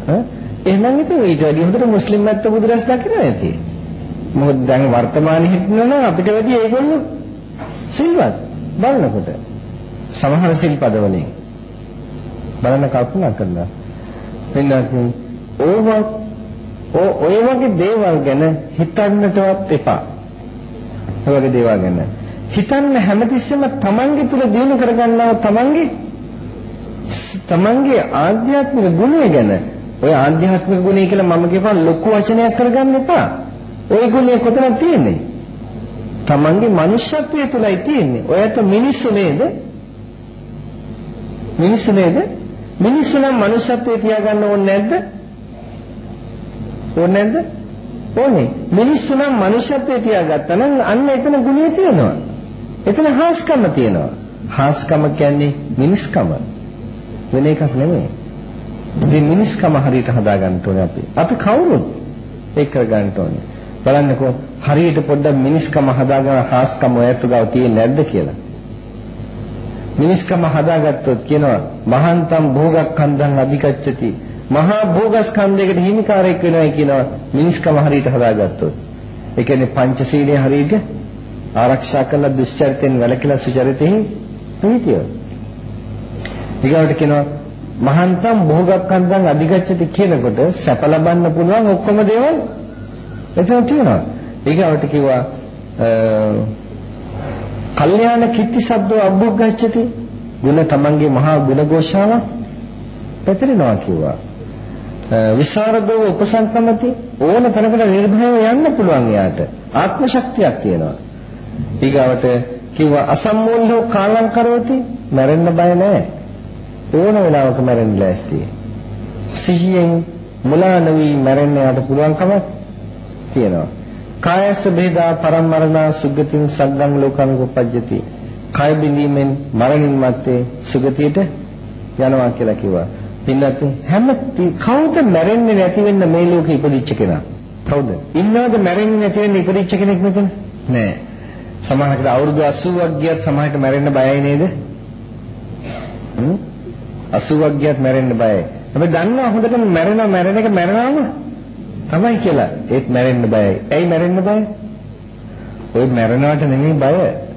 එහෙනම් ඉතින් ඊට වැඩි හොඳට මුස්ලිම් මැත්ත බුදුරස් දකින්න නැති. මොකද දැන් වර්තමානයේ හිටිනවා අපිට වැඩි ඒගොල්ලෝ සිල්වත් බලනකොට සමහර සිල්පද වලින් බලන්න කල්පනා කරලා එන්නත් ඔය වගේ දේවල් ගැන හිතන්නටවත් එපා. ඔය වගේ දේවල් ගැන හිතන්න හැමතිස්සෙම තමන්ගේ තුල දිනු කරගන්නවා තමන්ගේ ආධ්‍යාත්මික ගුණය ගැන. ඔය ආධ්‍යාත්මික ගුණය කියලා මම කියපන් ලොකු වචනයක් කරගන්න එපා. ওই ගුණය කොතනද තියෙන්නේ? තමන්ගේ මනුෂ්‍යත්වයේ තුලයි තියෙන්නේ. ඔයත් මිනිස්සු නේද? මිනිස්සු නම් මනුෂ්‍යත්වයේ තියාගන්න ඕනේ නැද්ද? ඕනේ. මිනිස්සු නම් මනුෂ්‍යත්වයේ තියාගත්තා නම් අන්න එතන ගුණය තියෙනවා. එතන හාස්කම තියෙනවා. හාස්කම කියන්නේ මිනිස්කම. වෙන එකක් නෙමෙයි. මේ මිනිස්කම හරියට හදාගන්න ඕනේ අපි. අපි කවුරුත් ඒක කරගන්න ඕනේ. බලන්නකෝ හරියට පොඩ්ඩක් මිනිස්කම හදාගෙන හාස්කම ඔයත් ගාව තියෙන්නේ නැද්ද කියලා. මිනිස්කම හදාගත්තොත් කියනවා මහන්තම් භෝගක්ඛන්දං අධිකච්ඡති. මහා භෝගස්කන්ධයකට හිමිකාරයෙක් වෙනවා කියනවා මිනිස්කම හරියට හදාගත්තොත්. ඒ කියන්නේ පංචශීලයේ හරියට ආරක්ෂා කළ දුෂ්චරිතෙන් වැළකීලා සුචරිතෙහි පිහිටියෝ. ඊගොල්ලෝ කියනවා මහන්තම් භෝගක්ඛන්දං අධිකච්ඡති කියනකොට සැප ලබන්න පුළුවන් ඔක්කොම දේවල් එතන තියෙනවා. ඊගොල්ලෝ කිව්වා කල්යාණ කිත්ති සබ්දෝ අභුග්ගච්ඡති. ගුණ තමන්ගේ මහා ගුණ ഘോഷාවක් පැතිරෙනවා කිව්වා. විසරදෝ උපසංකමති ඕන තැනකට නිර්භයව යන්න පුළුවන් යාට. ආත්ම ශක්තියක් තියෙනවා. ඊගාවට කිව්වා අසම්මෝල්ලෝ කාලං කරෝති. මැරෙන්න බය නැහැ. ඕන වෙලාවක මැරෙන්න ලෑස්තියි. සිහියෙන් මුලා නොවි මැරෙන්න යාට පුළුවන්කමක් තියෙනවා. කායස්ස බේදා පරමරණා සුගතින් සග්ගං ලෝකං උපජ්ජති. කාය බිඳීමෙන් මරණින් මත්තේ සුගතියට යනවා කියලා කිව්වා. පින්නත් කවුද මැරෙන්නේ නැති වෙන්න මේ ලෝකෙ ඉපදිච්ච කෙනා? කවුද? ඉන්නවද මැරෙන්නේ නැති වෙන්න ඉපදිච්ච කෙනෙක් මෙතන? නෑ. සමහරකට අවුරුදු 80ක් ගියත් සමහරකට මැරෙන්න බයයි නේද? 80ක් ගියත් මැරෙන්න බයයි. හැබැයි දන්නවා හොඳටම මැරෙන එක මැරෙනවම තමයි කියලා. ඒත් මැරෙන්න බයයි. ඇයි මැරෙන්න බය? ඔය මැරෙනවට නෙමෙයි බය.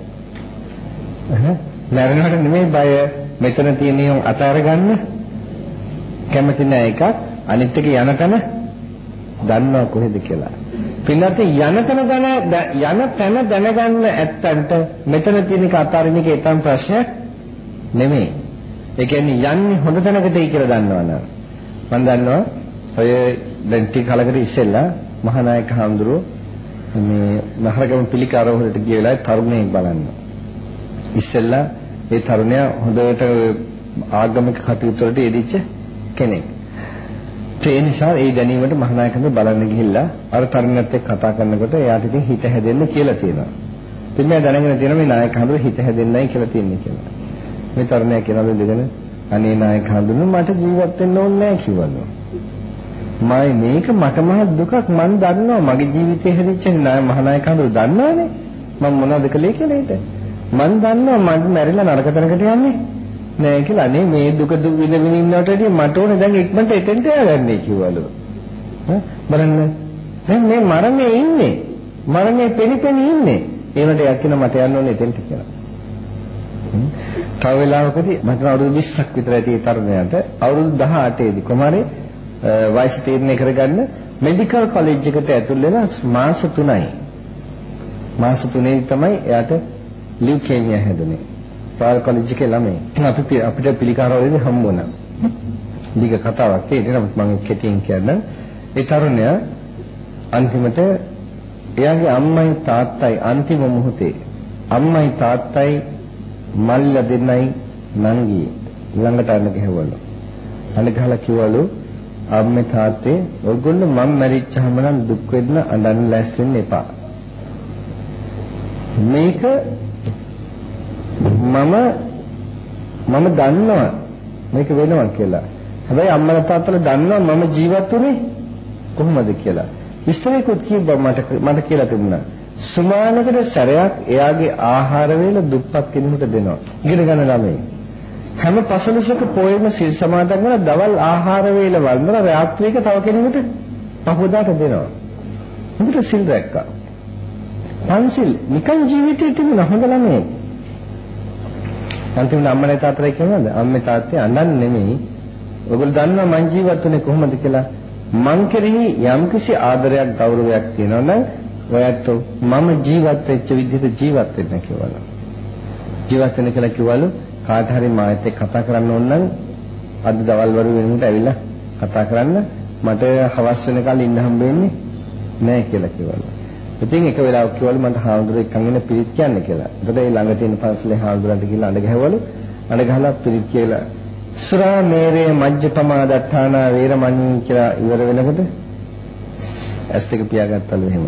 මැරෙනවට නෙමෙයි බය. මෙතන තියෙන අතාර ගන්න කැමති නෑ එකක්. අනිත් එක යන තැන දන්නවා කොහෙද කියලා. පින්නත් යන තැන දැනගන්න ඇත්තන්ට මෙතන තියෙන එක අතාරින එක ඊටම ප්‍රශ්නයක් නෙමෙයි. ඒ කියන්නේ යන්නේ හොඳ තැනකටයි කියලා දන්නවනේ. මම දන්නවා ඔය දැන් ටික කලකට ඉස්සෙල්ලා මහානායක හඳුරෝ මේ මහරගම පිළිකාරවලට ගිය වෙලාවේ තරුණයෙක් බලන්න. ඉස්සෙල්ලා ඒ තරුණයා හොඳට ආගමික කටයුතු වලට යෙදිච්ච කෙනෙක්. ඒ නිසා ඒ දැනීමට මහානායක හඳුර බලන්න ගිහිල්ලා අර තරුණයත් එක්ක කතා කරනකොට එයාට ඉතින් හිත හැදෙන්න කියලා තියෙනවා. ඉතින් මම දැනගෙන තියෙනවා මේ නායක හඳුර හිත හැදෙන්නයි කියලා තියෙන්නේ කියලා. මේ තරුණයා කියනවා දෙදෙන අනේ නායක හඳුර මට ජීවත් වෙන්න ඕනේ නැහැ කිව්වලු. මේක මට මහ දුකක් මම දන්නවා මගේ ජීවිතේ හැදිච්ච මහානායක හඳුර දන්නවනේ මම මොනවද කළේ කියලා ඊට මම දන්නවා මම මැරිලා නරක තැනකට යන්නේ නෑ කියලා. අනේ මේ දුක විඳ ඉන්නවට වැඩිය මට ඕනේ දැන් ඉක්මනට එතෙන්ට යන්නේ කිව්වලු. බලන්න දැන් මේ මරණේ ඉන්නේ මරණේ පෙනිපෙනී ඉන්නේ ඒනට යකින මට යන්න ඕනේ එතෙන්ට කියලා. තව වෙලාවකදී මට අවුරුදු 20ක් විතර ඇති තරුණයාට අවුරුදු 18 දී කොමාරේ වයස තීරණය කරගන්න මෙඩිකල් කොලෙජ් එකට ඇතුල් වෙලා මාස 3යි. මාස 3 තමයි එයාට ලියුකේමියා හැදුනේ. රොයල් කොලෙජ් එකේ ළමයි. අපිට පිළිකාරවලදී හම්බ වුණා. දීක කතාවක් තියෙනවා මම කෙටියෙන් කියන්නම්. ඒ තරුණයා අන්තිමට එයාගේ අම්මයි තාත්තයි අන්තිම මොහොතේ අම්මයි තාත්තයි මල්ල දෙන්නයි නංගි ළඟට අන්න ගහවලු. අන්න ගහලා කිව්වලු අම්මේ තාත්තේ ඔයගොල්ලෝ මම මැරිච්චාම නම් දුක් වෙන්න අඬන්න ලෑස්ති වෙන්න එපා. මේක මම දන්නවා මේක වෙනවා කියලා. හැබැයි අම්මලා තාත්තලා දන්නවා මම ජීවත් වුනේ කොහොමද කියලා. විස්තරයකුත් කිව්වා මට කියලා තිබුණා. සුමානකට සැරයක් එයාගේ ආහාර වේල දුප්පත් කෙනෙකුට දෙනවා. ඉගෙන ගන්න ළමයි. හැම පසළොස්වක පොයෙම සිල් සමාදන් කරලා දවල් ආහාර වේල වන්දන රාත්‍රියක තව කෙනෙකුට පහුදාට දෙනවා. උඹට සිල් රැක්කා. පන්සිල් නිකන් ජීවිතේ තිබුණ හොඳ ළමයි. අන්තිමට අම්මලා තාත්තලා කියනවාද? අම්මේ තාත්තේ අඬන්නේ නෙමෙයි. ඔයගොල්ලෝ දන්නවා මං ජීවත් වුණේ කොහොමද කියලා. මං කෙරෙහි යම්කිසි ආදරයක් ගෞරවයක් තියෙනවා නම් ඔයත් මම ජීවත් වෙච්ච විදිහට ජීවත් වෙන්න කියලා. ජීවත් වෙන්න කියලා කිව්වලු කාට හරි මාත් එක්ක කතා කරන්න ඕන නම් අද දවල් වරු වෙනකොට ඇවිල්ලා කතා කරන්න මට හවස් වෙනකල් ඉන්න හම්බ වෙන්නේ නැහැ කියලා කිව්වලු. ඉතින් එක වෙලාවක කිව්වලු මට හාමුදුරුවෝ එක්කන් ඉන්න පිරිත් කියන්න කියලා. එතකොට ඒ ළඟ තියෙන පන්සලේ හාමුදුරන්ට ගිහලා අඬ ගැහුවලු. අඬ ගහලා පිරිත් කියලා සුරා මේරේ මජ්ජපමා දත්තානා වේරමණී කියලා ඉවර වෙනකොට ඇස් දෙක පියාගත්තලු එහෙම.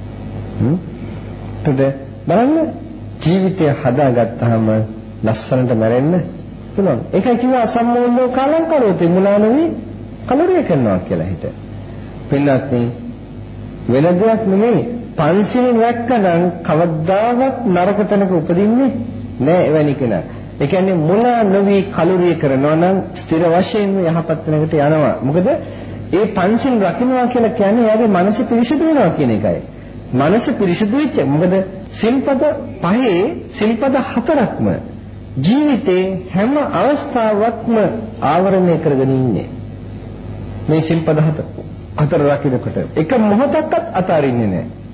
එතකොට බලන්න ජීවිතය හදාගත්තාම ලස්සනට මැරෙන්න පුළුවන්. ඒකයි කිව්වා අසම්මෝලෝ කාලං කරෝති මුලා නොවි කලුරිය කරනවා කියලා හිත. පින්නත් වෙන දෙයක් නෙමෙයි පන්සිල් රැක්කනම් කවදාවත් නරක තැනක උපදින්නේ නෑ එවැනි කෙනා. ඒ කියන්නේ මුලා නොවි කලුරිය කරනවා නම් ස්ථිර වශයෙන්ම යහපත් තැනකට යනවා. මොකද ඒ පන්සිල් රකින්නවා කියලා කියන්නේ එයාගේ මනස පිරිසිදු වෙනවා කියන එකයි. මනස පිරිසිදු වෙච්ච මොකද සිල්පද පහේ සිල්පද හතරක්ම ජීවිතේ හැම අවස්ථාවකම ආවරණය කරගෙන ඉන්නේ. මේ සිල්පද හතර රකින්නකොට එක මොහොතක්වත් අතාරින්නේ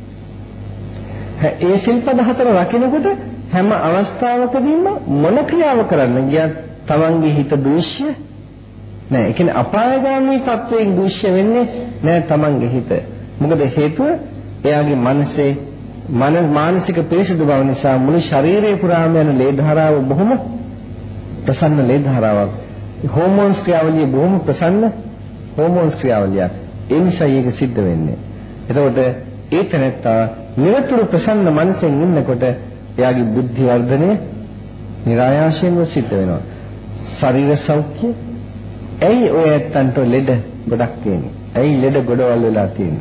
නැහැ. ඒ සිල්පද හතර රකින්නකොට හැම අවස්ථාවකදීම මොන ක්‍රියාව කරන්න ගියත් තමන්ගේ හිත දූෂ්‍ය නෑ. ඒ කියන්නේ අපායගාමී තත්වයෙන් දූෂ්‍ය වෙන්නේ නෑ තමන්ගේ හිත. මොකද හේතුව එයාගේ මනසේ මානසික පිරිසිදු බව නිසා මුළු ශරීරය පුරාම යන ලේ ධාරාව බොහොම ප්‍රසන්න ලේ ධාරාවක්. හෝමෝන්ස් ක්‍රියාවලිය බොහොම ප්‍රසන්න හෝමෝන්ස් ක්‍රියාවලියක්. ඒ නිසා ඒක සිද්ධ වෙන්නේ. එතකොට ඒ තැනත්තා නිරතුරු ප්‍රසන්න මනසෙන් ඉන්නකොට එයාගේ බුද්ධි වර්ධනය નિરાයාසයෙන්ම සිද්ධ වෙනවා. ශරීර සෞඛ්‍ය. ඇයි ඔය ඇත්තන්ට ලෙඩ ගොඩක් තියෙන්නේ? ඇයි ලෙඩ ගොඩවල් වෙලා තියෙන්නේ?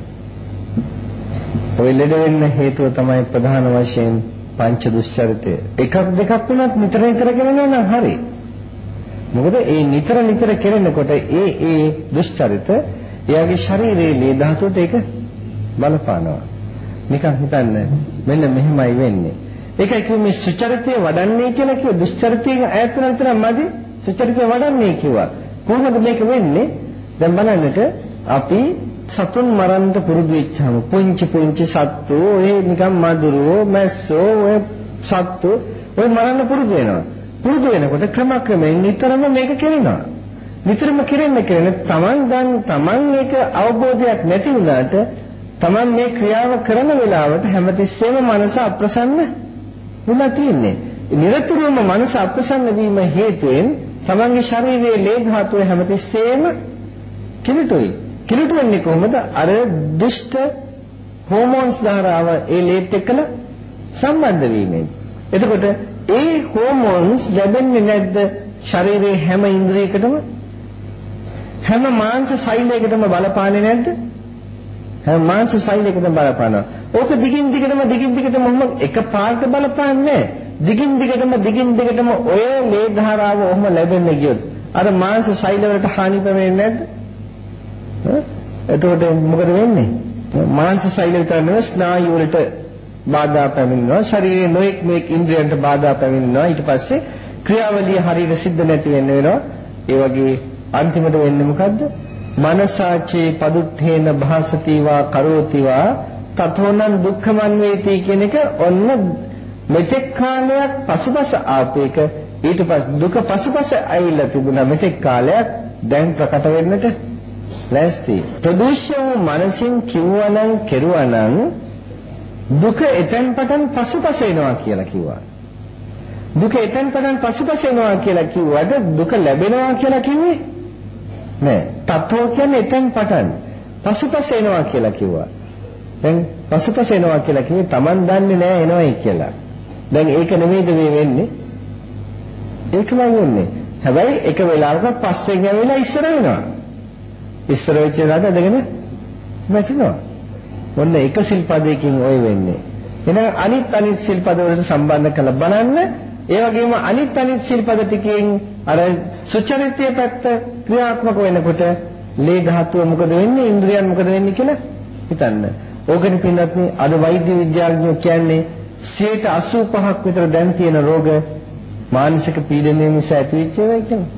ඔය ලෙඩ වෙන්න හේතුව තමයි ප්‍රධාන වශයෙන් පංච දුස්චරිතය. එකක් දෙකක් වුණත් නිතර නිතර කරනවා නම් හරි. මොකද ඒ නිතර නිතර කරනකොට ඒ දුස්චරිත එයාගේ ශරීරයේ ලේ ධාතුවට ඒක බලපානවා. නිකන් හිතන්න මෙන්න මෙහෙමයි වෙන්නේ. ඒකයි කිව්වේ මේ සුචරිතය වඩන්නේ කියලා කිව්ව දුස්චරිතයෙන් ඈත් වෙන විතර මදි සුචරිතය වඩන්නේ කිව්වා. කොහොමද මේක වෙන්නේ? දැන් බලන්නට අපි සතුන් මරන්න පුරුදු වෙච්චාම පුංචි සත්තු ඔය නිකන් මදුරුවෝ මැස්සෝ ඔය සත්තු ඔය මරන්න පුරුදු වෙනවා. පුරුදු වෙනකොට ක්‍රමක්‍රමයෙන් නිතරම මේක කරනවා. නිතරම කරන්න තමන් මේක අවබෝධයක් නැති වුණාට තමන් මේ ක්‍රියාව කරන වෙලාවට හැමතිස්සෙම මනස අප්‍රසන්න වුණා තියෙන්නේ. නිරතුරුවම මනස අප්‍රසන්න වීම හේතුවෙන් තමන්ගේ ශරීරයේ ලේ ධාතුව හැමතිස්සෙම කිලිටුයි. කිලිටු වෙන්නේ කොහොමද? අර දුෂ්ට හෝමෝන්ස් ධාරාව ඒ ලේත් එක්කලා සම්බන්ධ වීමෙන්. එතකොට ඒ හෝමෝන්ස් ලැබෙන්නේ නැද්ද ශරීරයේ හැම ඉන්ද්‍රියකටම? හැම මාංශ සෛලයකටම බලපාන්නේ නැද්ද? හැම මාංශ සෛලයකටම බලපානවා. ඕක දිගින් දිගටම මොහොම එක පාට බලපාන්නේ නැහැ. දිගින් දිගටම ඔය ලේ ධාරාව ඔහොම ලැබෙන්න ගියොත් අර මාංශ සෛල වලට හානි වෙන්නේ නැද්ද? එතකොට මොකද වෙන්නේ? මාංශ සෛල විතර නෙවෙයි ස්නායු වලට බාධා පැමිණෙනවා. ශරීරයේ නොඑක් ඉන්ද්‍රියන්ට බාධා පැමිණෙනවා. ඊට පස්සේ ක්‍රියාවලිය හරියට සිද්ධ නැති වෙනවා. ඒ වගේ අන්තිමට වෙන්නේ මොකද්ද? මනසාචේ පදුට්ඨේන භාසතිවා කරෝතිවා තතෝනං දුක්ඛමන් වේති කියන එක ඔන්න මෙතෙක් කාලයක් පසුපස ආපේක ඊට පස්සේ දුක පසුපස ඇවිල්ලා තිබුණා මෙතෙක් කාලයක් දැන් ප්‍රකට වෙන්නට ලෑස්ති. ප්‍රදූෂ්‍ය වූ මනසින් කිව්වනම් කෙරුවනම් දුක එතෙන් පටන් පසුපස එනවා කියලා කිව්වා. දුක එතෙන් පටන් පසුපස එනවා කියලා කිව්වද දුක ලැබෙනවා කියලා කිව්වේ නෑ. තත්ත්වෝ කියන්නේ එතෙන් පටන් පසුපස එනවා කියලා කිව්වා. දැන් පසුපස එනවා කියලා කිව්වේ Taman දන්නේ නෑ එනවයි කියලා. දැන් ඒක නෙමෙයිද මේ වෙන්නේ? ඒකමයි වෙන්නේ. හැබැයි එක වෙලාවක පස්සෙන් ඇවිල්ලා ඉස්සර වෙනවා. ඉස්සර වෙච්ච දාට දෙගෙන වැටෙනවා. ඔන්න එක සිල්පදයකින් ඔය වෙන්නේ. එහෙනම් අනිත් සිල්පද වලට සම්බන්ධ කරලා බලන්න. ඒ වගේම අනිත් සිල්පද ටිකෙන් අර සුචරිතයේ පැත්ත ක්‍රියාත්මක වෙනකොට ලේ ධාතුව මොකද වෙන්නේ? ඉන්ද්‍රියන් මොකද වෙන්නේ කියලා හිතන්න. ඕකනේ පින්නත් අද වෛද්‍ය විද්‍යාඥයෝ කියන්නේ 85% විතර දැන් තියෙන රෝග මානසික පීඩනය නිසා ඇතිවෙච්ච ඒවා කියලා.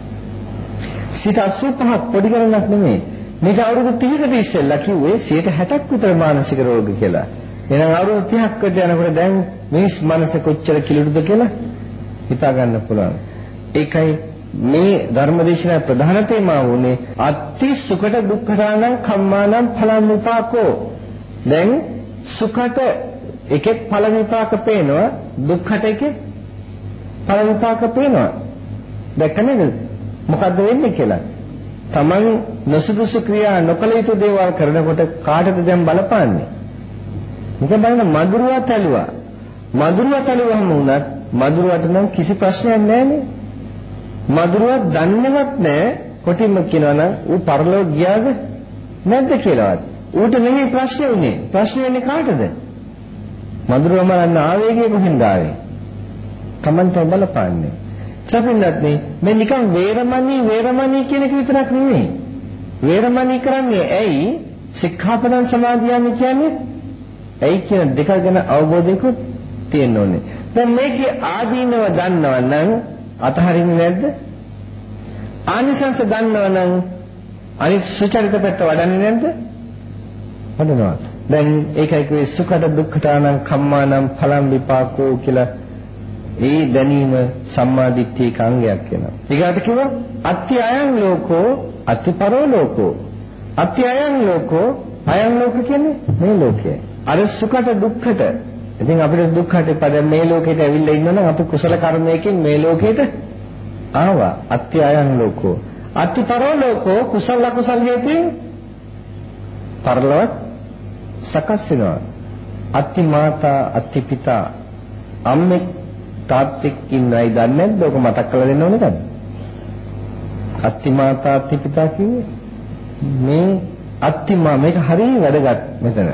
85% පොඩි ගණනක් නෙමෙයි. මේක අවුරුදු 30කට ඉස්සෙල්ලා කිව්වේ 60%ක් විතර මානසික රෝග කියලා. එහෙනම් අවුරුදු 30කට යනකොට දැන් මිනිස් මනස කොච්චර කිලුටුද කියලා හිතා ගන්න පුළුවන්. ඒකයි මේ ධර්මදේශනා ප්‍රධාන තේමාව උනේ අත්ති සුඛට දුක්ඛානං කම්මානං ඵලං විපාකෝ. දැන් සුඛට එකෙක් ඵල විපාක පේනවා, දුක්ඛට එකෙක් ඵල විපාක පේනවා. දැක්කනේද මොකද්ද වෙන්නේ කියලා? Taman නොසුදුසු ක්‍රියා නොකළ යුතු දේවල් කරනකොට කාටද දැන් බලපාන්නේ? මොකද බලන්න මధుරවත් ඇලුවා. මధుරවත් ඇලුවම උනත් මధుරවට නම් කිසි ප්‍රශ්නයක් නැහැනේ. මధుරවත් දන්නේවත් නැහැ. කොටින්ම කියනවා නම් ඌ පරලෝක ගියාද නැද්ද කියලාවත්. ඌට නෙමෙයි ප්‍රශ්නේ උනේ. ප්‍රශ්නේ වෙන්නේ කාටද? මధుරව මරන්න ආවේගය කොහෙන්ද ආවේ? Tamanට බලපාන්නේ. සපින්නත් මේ නිකන් වේරමණී කියන එක විතරක් නෙමෙයි. වේරමණී කරන්නේ ඇයි? සික්ඛාපදං සමාදියාමි කියන්නේ ඇයි කියන දෙක ගැන අවබෝධයකුත් තියෙන්න ඕනේ. දැන් මේකේ ආදීනව දන්නව නම් අතහරින්නේ නැද්ද? ආනිසංස දන්නව නම් අනිත් සුචරිත පැත්ත වඩන්නේ නැද්ද? වඩනවා. දැන් ඒකයි කිව්වේ සුඛට දුක්ඛටානං කම්මානං ඵලං විපාකෝ කියලා. ඒ දැනීම සම්මාදිට්ඨියක අංගයක් වෙනවා. ඊගාට කිව්වා අත්‍ය අයං ලෝකෝ අත්‍ය පරෝ ලෝකෝ. අත්‍ය අයං ලෝකෝ අයං ලෝක කියන්නේ මේ ලෝකය. අර සුඛට දුක්ඛට. ඉතින් අපිට දුක්ඛට පද මේ ලෝකෙට ඇවිල්ලා ඉන්නවනම් අපි කුසල කර්මයකින් මේ ලෝකෙට ආවා. අත්‍ය අයං ලෝකෝ. අත්‍ය පරෝ ලෝකෝ කුසල අකුසල හේතුයෙන් පරලොව සකස් වෙනවා. අත්‍ය මාතා අත්‍ය පිතා අම්මේ තාත්තෙක් ඉන්නයි දන්නේ නැද්ද? ඔක මතක් කරලා දෙන්න ඕනේ නේද? අත්ති මාතා අත්ති පිතා කිව්වේ මේ අත්ති මා මේක හරිය වැදගත් මෙතන.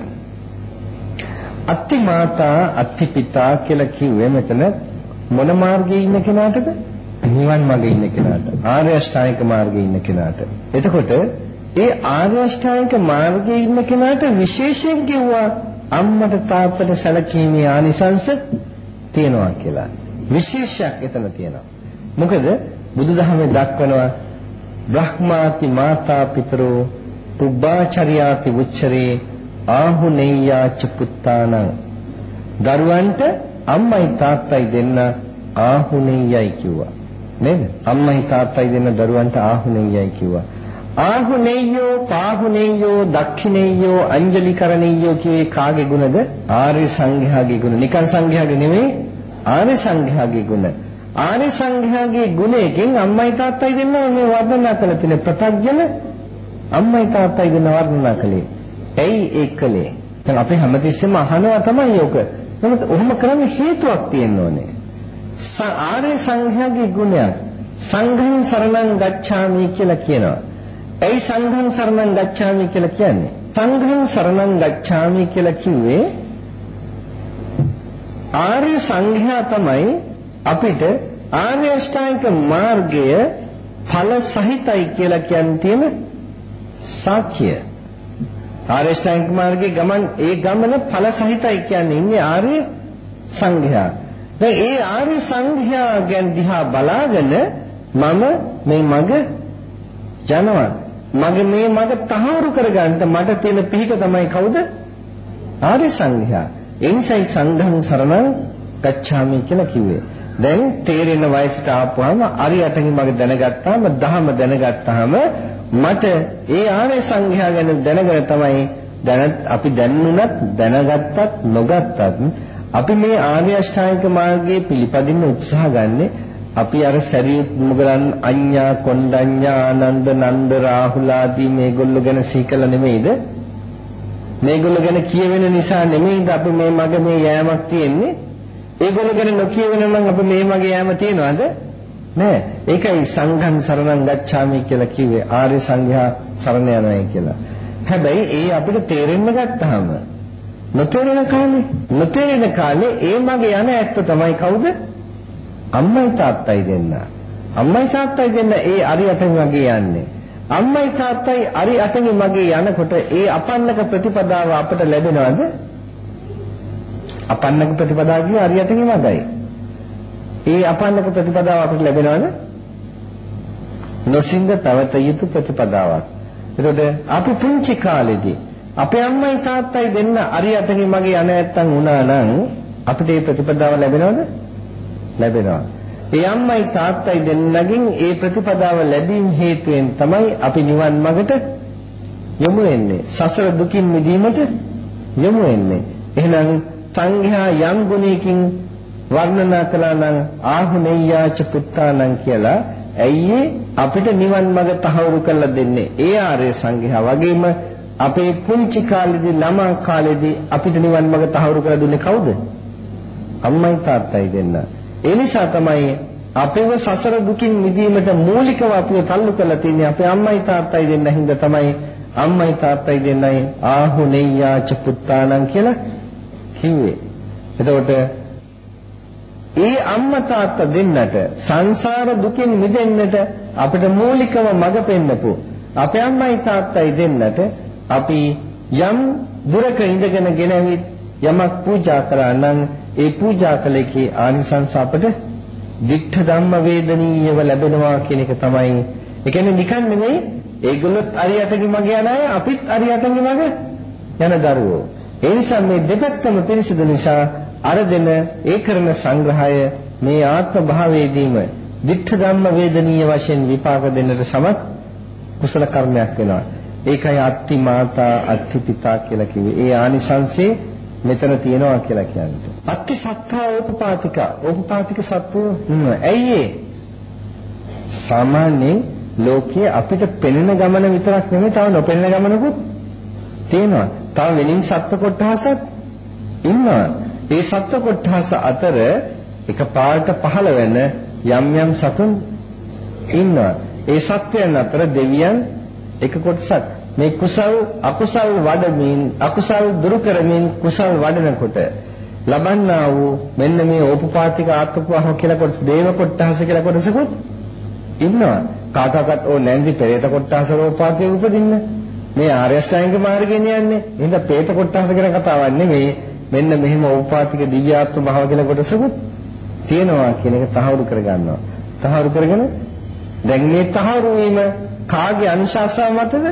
අත්ති මාතා අත්ති පිතා කියලා කිව්වේ මෙතන මොන මාර්ගයේ ඉන්න කෙනාටද? නිවන් මාර්ගයේ ඉන්න කෙනාට. ආර්ය අෂ්ටාංගික මාර්ගයේ ඉන්න කෙනාට. එතකොට ඒ ආර්ය අෂ්ටාංගික මාර්ගයේ ඉන්න කෙනාට විශේෂයෙන් කිව්වා අම්මට තාත්තට සැලකීමේ ආනිසංස තියෙනවා කියලා. විශේෂයක් එතන තියෙනවා. මොකද බුදුදහමේ දක්වනවා බ්‍රහ්මාති මාතා පිතරෝ පුබ්බාචර්යාති උච්චරේ ආහුනේයාච පුත්තානං. දරුවන්ට අම්මයි තාත්තයි දෙන්න ආහුනේයයි කිව්වා. නේද? අම්මයි තාත්තයි දෙන්න දරුවන්ට ආහුනේයයි කිව්වා. ආහුනේයෝ පාහුනේයෝ දක්ඛිනේයෝ අංජලිකරණේයෝ කියවේ කාගේ ගුණද? ආර්ය සංඝයාගේ ගුණ. නිකන් සංඝයාගේ නෙමෙයි ආර්ය සංඝයාගේ ගුණ. ආර්ය සංඝයාගේ ගුණයෙන් අම්මයි තාත්තයි දෙන්න මේ වර්ණනා කළ තියෙන ප්‍රත්‍යඥ අම්මයි තාත්තයි දෙන්න වර්ණනා කළේ. ඇයි ඒ කළේ? දැන් අපි හැමතිස්සෙම අහනවා තමයි ඔක. නමුත් ඔහොම කරන්න හේතුවක් තියෙන්න ඕනේ. ආර්ය සංඝයාගේ ගුණයක් සංඝං සරණං ගච්ඡාමි කියලා කියනවා. ඇයි සංඝං සරණං ගච්ඡාමි කියලා කියන්නේ? සංඝං සරණං ගච්ඡාමි කියලා කිව්වේ ආර්ය සංඝයා තමයි අපිට ආර්ය අෂ්ටාංගික මාර්ගය ඵල සහිතයි කියලා කියන සාක්ෂිය. ආර්ය අෂ්ටාංගික මාර්ගයේ ගමන ඵල සහිතයි කියන්නේ ඉන්නේ ආර්ය සංඝයා. දැන් ඒ ආර්ය සංඝයා ගැන දිහා බලාගෙන මම මේ මග යනවා. මගේ මේ මග තහවුරු කරගන්න මට තියෙන පිහිට තමයි කවුද? ආර්ය සංඝයා. එනිසයි සංඝං සරණං ගච්ඡාමි කියලා කිව්වේ. දැන් තේරෙන වයසට ආපුවාම අරියටගේ මගේ දැනගත්තාම දහම දැනගත්තාම මට ඒ ආර්ය සංඝයා ගැන දැනගෙන තමයි අපි දැනුණත් දැනගත්තත් නොගත්තත් අපි මේ ආර්ය අෂ්ටාංගික මාර්ගයේ පිළිපදින්න උත්සාහ ගන්නේ අපි අර සරියුත් මුගලන් අඤ්ඤා කොණ්ඩඤ්ඤා ආනන්ද නන්ද රාහුල ආදී මේගොල්ලෝ ගැන සීකල නෙමෙයිද? මේගොල්ලෝ ගැන කියවෙන නිසා නෙමෙයිද අපි මේ මගේ මේ යෑමක් තියෙන්නේ? ඒගොල්ලෝ ගැන නොකියවෙන නම් අපි මේ මගේ යෑම තියනවද? නෑ. ඒකයි සංඝං සරණං ගච්ඡාමි කියලා කිව්වේ ආර්ය සංඝයා සරණ යනවායි කියලා. හැබැයි ඒ අපිට තේරෙන්න ගත්තාම නොතේරෙන කාලේ ඒ මගේ යන ඇත්ත තමයි කවුද? අම්මයි තාත්තයි දෙන්න. අම්මයි තාත්තයි දෙන්න ඒ අරි අතෙන් වගේ යන්නේ. අම්මයි තාත්තයි අරි අතෙන් මගේ යනකොට ඒ අපන්නක ප්‍රතිපදාව අපට ලැබෙනවද? අපන්නක ප්‍රතිපදාව කිය අරි අතෙන් වගයි. ඒ අපන්නක ප්‍රතිපදාව අපට ලැබෙනවද? නොසින්ද පැවත යුතු ප්‍රතිපදාවක්. ඒකද අපි පුංචි කාලේදී අපේ අම්මයි තාත්තයි දෙන්න අරි අතෙන් මගේ යන නැත්තම් වුණා නම් අපිට මේ ප්‍රතිපදාව ලැබෙනවද? ලැබෙනවා. ඒ අම්මයි තාත්තයි දෙන්නගෙන් ඒ ප්‍රතිපදාව ලැබීම හේතුවෙන් තමයි අපි නිවන් මාර්ගට යොමු වෙන්නේ. සසර දුකින් මිදීමට යොමු වෙන්නේ. එහෙනම් සංඝයා යම් ගුණයකින් වර්ණනා කළා නම් ආහුනේයාච පුත්තානං කියලා ඇයි අපිට නිවන් මාර්ග තහවුරු කරලා දෙන්නේ? ඒ ආර්ය සංඝයා වගේම අපේ පුංචි කාලේදී ළමා කාලේදී අපිට නිවන් මාර්ග තහවුරු කරලා දුන්නේ කවුද? අම්මයි තාත්තයි දෙන්න. ඒ නිසා තමයි අපේව සසර දුකින් මිදීමට මූලිකව අපිව තල්ලු කරලා තියෙන්නේ අපේ අම්මයි තාත්තයි දෙන්න හින්දා තමයි අම්මයි තාත්තයි දෙන්නයි ආහුනේයාච පුත්තානං කියලා කිව්වේ. එතකොට ඒ අම්මා තාත්තා දෙන්නට සංසාර දුකින් මිදෙන්නට අපිට මූලිකව මඟ පෙන්නපු අපේ අම්මයි තාත්තයි දෙන්නට අපි යම් දුරක ඉඳගෙන ගෙනවිත් යමක් පූජා කරා නම් ඒ පූජා කලේකේ ආනිසංස අපට වික්ඛ ධම්ම වේදනීයව ලැබෙනවා කියන එක තමයි. ඒ කියන්නේ නිකන් නෙමෙයි ඒගොල්ලොත් අරියටගේ මගේ යන අය අපිත් අරියටගේ මගේ යන දරුවෝ. ඒ නිසා මේ දෙපැත්තම පිරිසිදු නිසා අර දෙන ඒ කරන සංග්‍රහය මේ ආත්ම භාවයේදීම වික්ඛ ධම්ම වේදනීය වශයෙන් විපාක දෙන්නට සමත් කුසල කර්මයක් වෙනවා. ඒකයි අත්ති මාතා අත්ති පිතා කියලා කිව්වේ. ඒ ආනිසංසේ මෙතන තියෙනවා කියලා කියන්නේ. අත්ති සත්තා ඕපපාතික සත්තු ඇයි සාමාන්‍යයෙන් ලෝකයේ අපිට පෙනෙන ගමන විතරක් නෙමෙයි තව නොපෙනෙන ගමනකුත් තියෙනවා. තව වෙනින් සත්ත්ව කොටහසක් ඉන්නවා. ඒ සත්ත්ව කොටහස අතර එකපාරට පහළ වෙන යම් සතුන් ඉන්නවා. ඒ සත්වයන් අතර දෙවියන් එක කොටසක්. මේ කුසල් අකුසල් වඩමින් අකුසල් දුරු කරමින් කුසල් වඩනකොට ලබන්නා වූ මෙන්න මේ ඕපපාතික ආත්මපහව කියලා කොටස දේව කොටහස කියලා කොටසකුත් ඉන්නවා. කාටවත් ඕ නැන්දි පෙරේත කොටහස ඕපපාතික උපදින්න මේ ආර්ය ශ්‍රැංග මාර්ගයෙන් යන්නේ. එහෙනම් පේත කොටහස ගැන කතාවක් නෙමෙයි. මෙන්න මෙහිම ඕපපාතික දිව්‍යාත්ම භාව කියලා කොටසකුත් තියෙනවා කියන එක තහවුරු කරගන්නවා. තහවුරු කරගෙන දැන් මේ තහවුරු වීම කාගේ අනුශාසනාව මතද?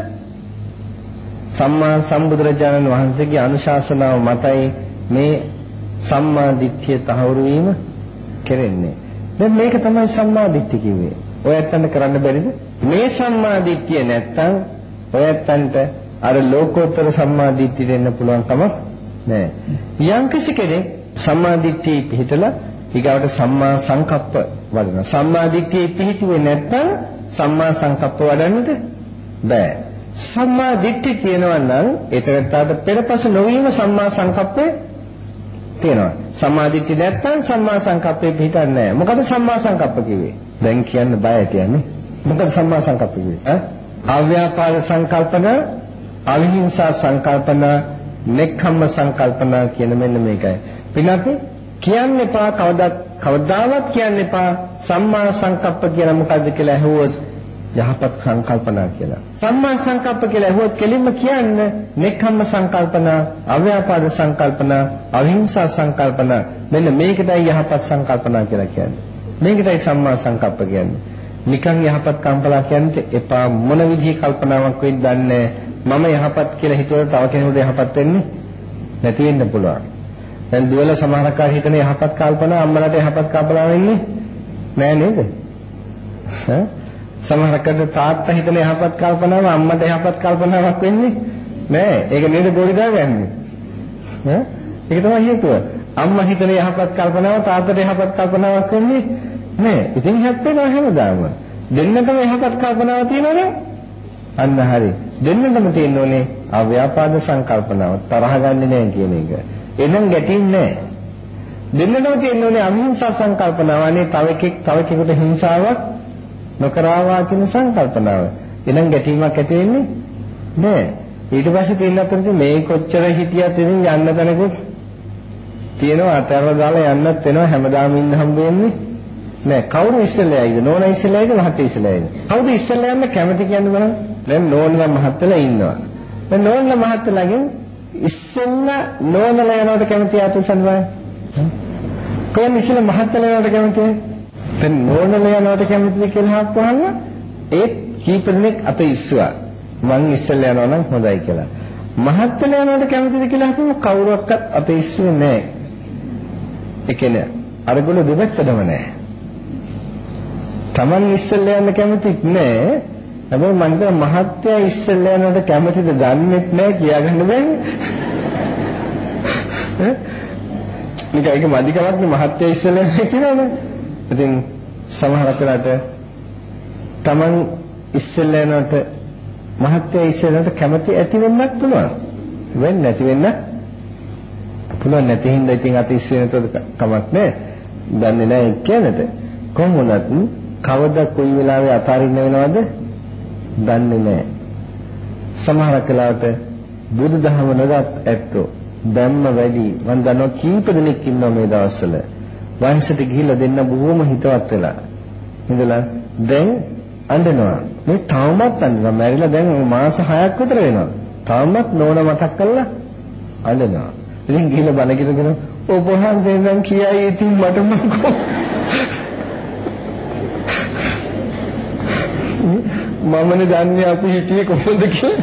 සම්මා සම්බුදුරජාණන් වහන්සේගේ අනුශාසනාව මතයි මේ සම්මා දිට්ඨිය තහවුරු වීම කෙරෙන්නේ. දැන් මේක තමයි සම්මා දිට්ඨිය කිව්වේ. ඔය ඇත්තන්ට කරන්න බැරිද? මේ සම්මා දිට්ඨිය නැත්තම් ඔය ඇත්තන්ට අර ලෝකෝත්තර සම්මා දිට්ඨිය දෙන්න පුළුවන් කමක් නැහැ. යම්කිසි කෙනෙක් සම්මා දිට්ඨිය පිළිතලා ඊගාවට සම්මා සංකප්ප වඩනවා. සම්මා දිට්ඨිය පිළිතුවේ නැත්තම් සම්මා සංකප්ප වඩන්නට බෑ. සම්මා දිට්ඨිය කියනවා නම් ඒතරට පෙරපසු නොවීම සම්මා සංකප්පේ තියෙනවා. සම්මා දිට්ඨිය නැත්තම් සම්මා සංකප්පේ පිළිතන්නේ නැහැ. මොකද සම්මා සංකප්ප කිව්වේ? දැන් කියන්න බය කියන්නේ. මොකද සම්මා සංකප්ප කිව්වේ? අව්‍යාපාද සංකල්පන, අවිහිංසා සංකල්පන, නෙක්ඛම්ම සංකල්පන කියන මෙන්න මේකයි. පිළිගන්නේ කියන්න එපා කවදාවත් කියන්න එපා සම්මා සංකප්ප කියලා මොකද්ද කියලා ඇහුවොත් යහපත් සංකල්පනා කියලා. සම්මා සංකප්ප කියලා ඇහුවොත් කෙලින්ම කියන්න නෙක්ඛම්ම සංකල්පනා, අව්‍යාපාද සංකල්පනා, අවිහිංසා සංකල්පනා මෙන්න මේකටයි යහපත් සංකල්පනා කියලා කියන්නේ. මේකටයි සම්මා සංකප්ප කියන්නේ. නිකන් යහපත් කම්පලා කියන්නේ එපා මොන විදිහේ කල්පනාවක් වෙයිද දන්නේ මම යහපත් කියලා හිතුවට තව කෙනෙකුට යහපත් වෙන්නේ නැති වෙන්න පුළුවන්. දැන් දුවල සමහරක් අය හිතන යහපත් කල්පනා අම්මලාට යහපත් කල්පනා වෙන්නේ නෑ නේද? සමහරකට තාත්තා හිතන යහපත් කල්පනාව අම්මට යහපත් කල්පනාවක් වෙන්නේ නෑ. ඒක නේද බොරි දාගන්නේ. ඒක තමයි හේතුව. අම්මා හිතන යහපත් කල්පනාව තාත්තට යහපත් කල්පනාවක් වෙන්නේ නෑ. ඉතින් හැප්පෙනවා හැමදාම. දෙන්නටම යහපත් කල්පනාව තියෙනවනේ. අන්න හරි. දෙන්නටම තියෙන්න ඕනේ අව්‍යාපාද සංකල්පනාව තරහ ගන්නෙ නෑ කියන එක. එනම් ගැටෙන්නේ නැහැ. දෙන්නටම තියෙන්න ඕනේ අවිහිංසා සංකල්පනාව. අනේ තව කෙනෙකුට හිංසාවක් නොකරවා කියන සංකල්පනාව. එනම් ගැටීමක් ඇති වෙන්නේ නැහැ. ඊට පස්සේ තියෙන අතරේ මේ කොච්චර හිටියත් ඉතින් යන්න තැනකුත් තියෙනවා. අතරව දාලා යන්නත් වෙනවා. හැමදාම ඉන්න හම්බ වෙන්නේ නෑ කවුරු ඉස්සෙල්ලා ඇයිද? නෝනා ඉස්සෙල්ලා ඇයිද? මහත්තයා ඉස්සෙල්ලා ඇයිද? කවුද ඉස්සෙල්ලා යන්න කැමති කියන්නේ බලන්න. දැන් නෝනලා මහත්තයලා ඉන්නවා. දැන් නෝනලා මහත්තයලාගෙන් ඉස්සෙල්ලා නෝනලා යනවට කැමති ආතසන් වань. කොහොමද ඉස්සෙල්ලා මහත්තයලා යනවට කැමති? දැන් නෝනලා යනවට කැමතිද කියලා අහපුවාම ඒ කීප දෙනෙක් අත ඉස්සුවා. මං ඉස්සෙල්ලා යනවා නම් හොඳයි කියලා. මහත්තයලා යනවට කැමතිද කියලා අහපුවම කවුරක්වත් අත ඉස්සුවේ නෑ. ඒ කියන්නේ අරගොල්ලෝ දෙපැත්තටම නෑ. Taman ඉස්සෙල්ලා යන්න කැමතිත් නෑ. හැබැයි මම හිතන මහත්තයා ඉස්සෙල්ලා යනකොට කැමතිද දන්නේත් නෑ කියාගන්න බෑනේ. නිකන් ඒක මදිකමක් නේ මහත්තයා ඉස්සෙල්ලා යන්නේ කියනවනේ. ඉතින් සමහරක් වෙලාවට Taman ඉස්සෙල්ලා යනකොට මහත්තයා ඉස්සෙල්ලාට කැමති ඇති වෙන්නත් පුළුවන්. වෙන්නේ නැති වෙන්න පුළුවන් නැති හින්දා ඉතින් අත ඉස්ස වෙනතොත් කමක් නෑ. දන්නේ නෑ කියනට. කොහොම වුණත් කවදා කොයි වෙලාවෙ අතාරින්න වෙනවද දන්නේ නෑ. සමහරක් වෙලාවට බුදුදහම නගත් ඇත්තෝ ධම්ම වැඩි මම දන්නවා කීප දෙනෙක් ඉන්නවා මේ දවස්වල. වයසට ගිහිල්ලා දෙන්න බොහොම හිතවත් වෙලා. ඉඳලා දැන් අඬනවා. මේ තාමත් අඬනවා. මැරිලා දැන් මාස 6ක් විතර වෙනවා. තාමත් නෝන මතක් කරලා අඬනවා. ඉතින් ගිහිල්ලා බණ කිව්වගෙන ඔබ වහන්සේ නම් කියයි ඉතින් මට මොකෝ මමනේ දන්නේ අපි හිටියේ කොහොමද කියලා.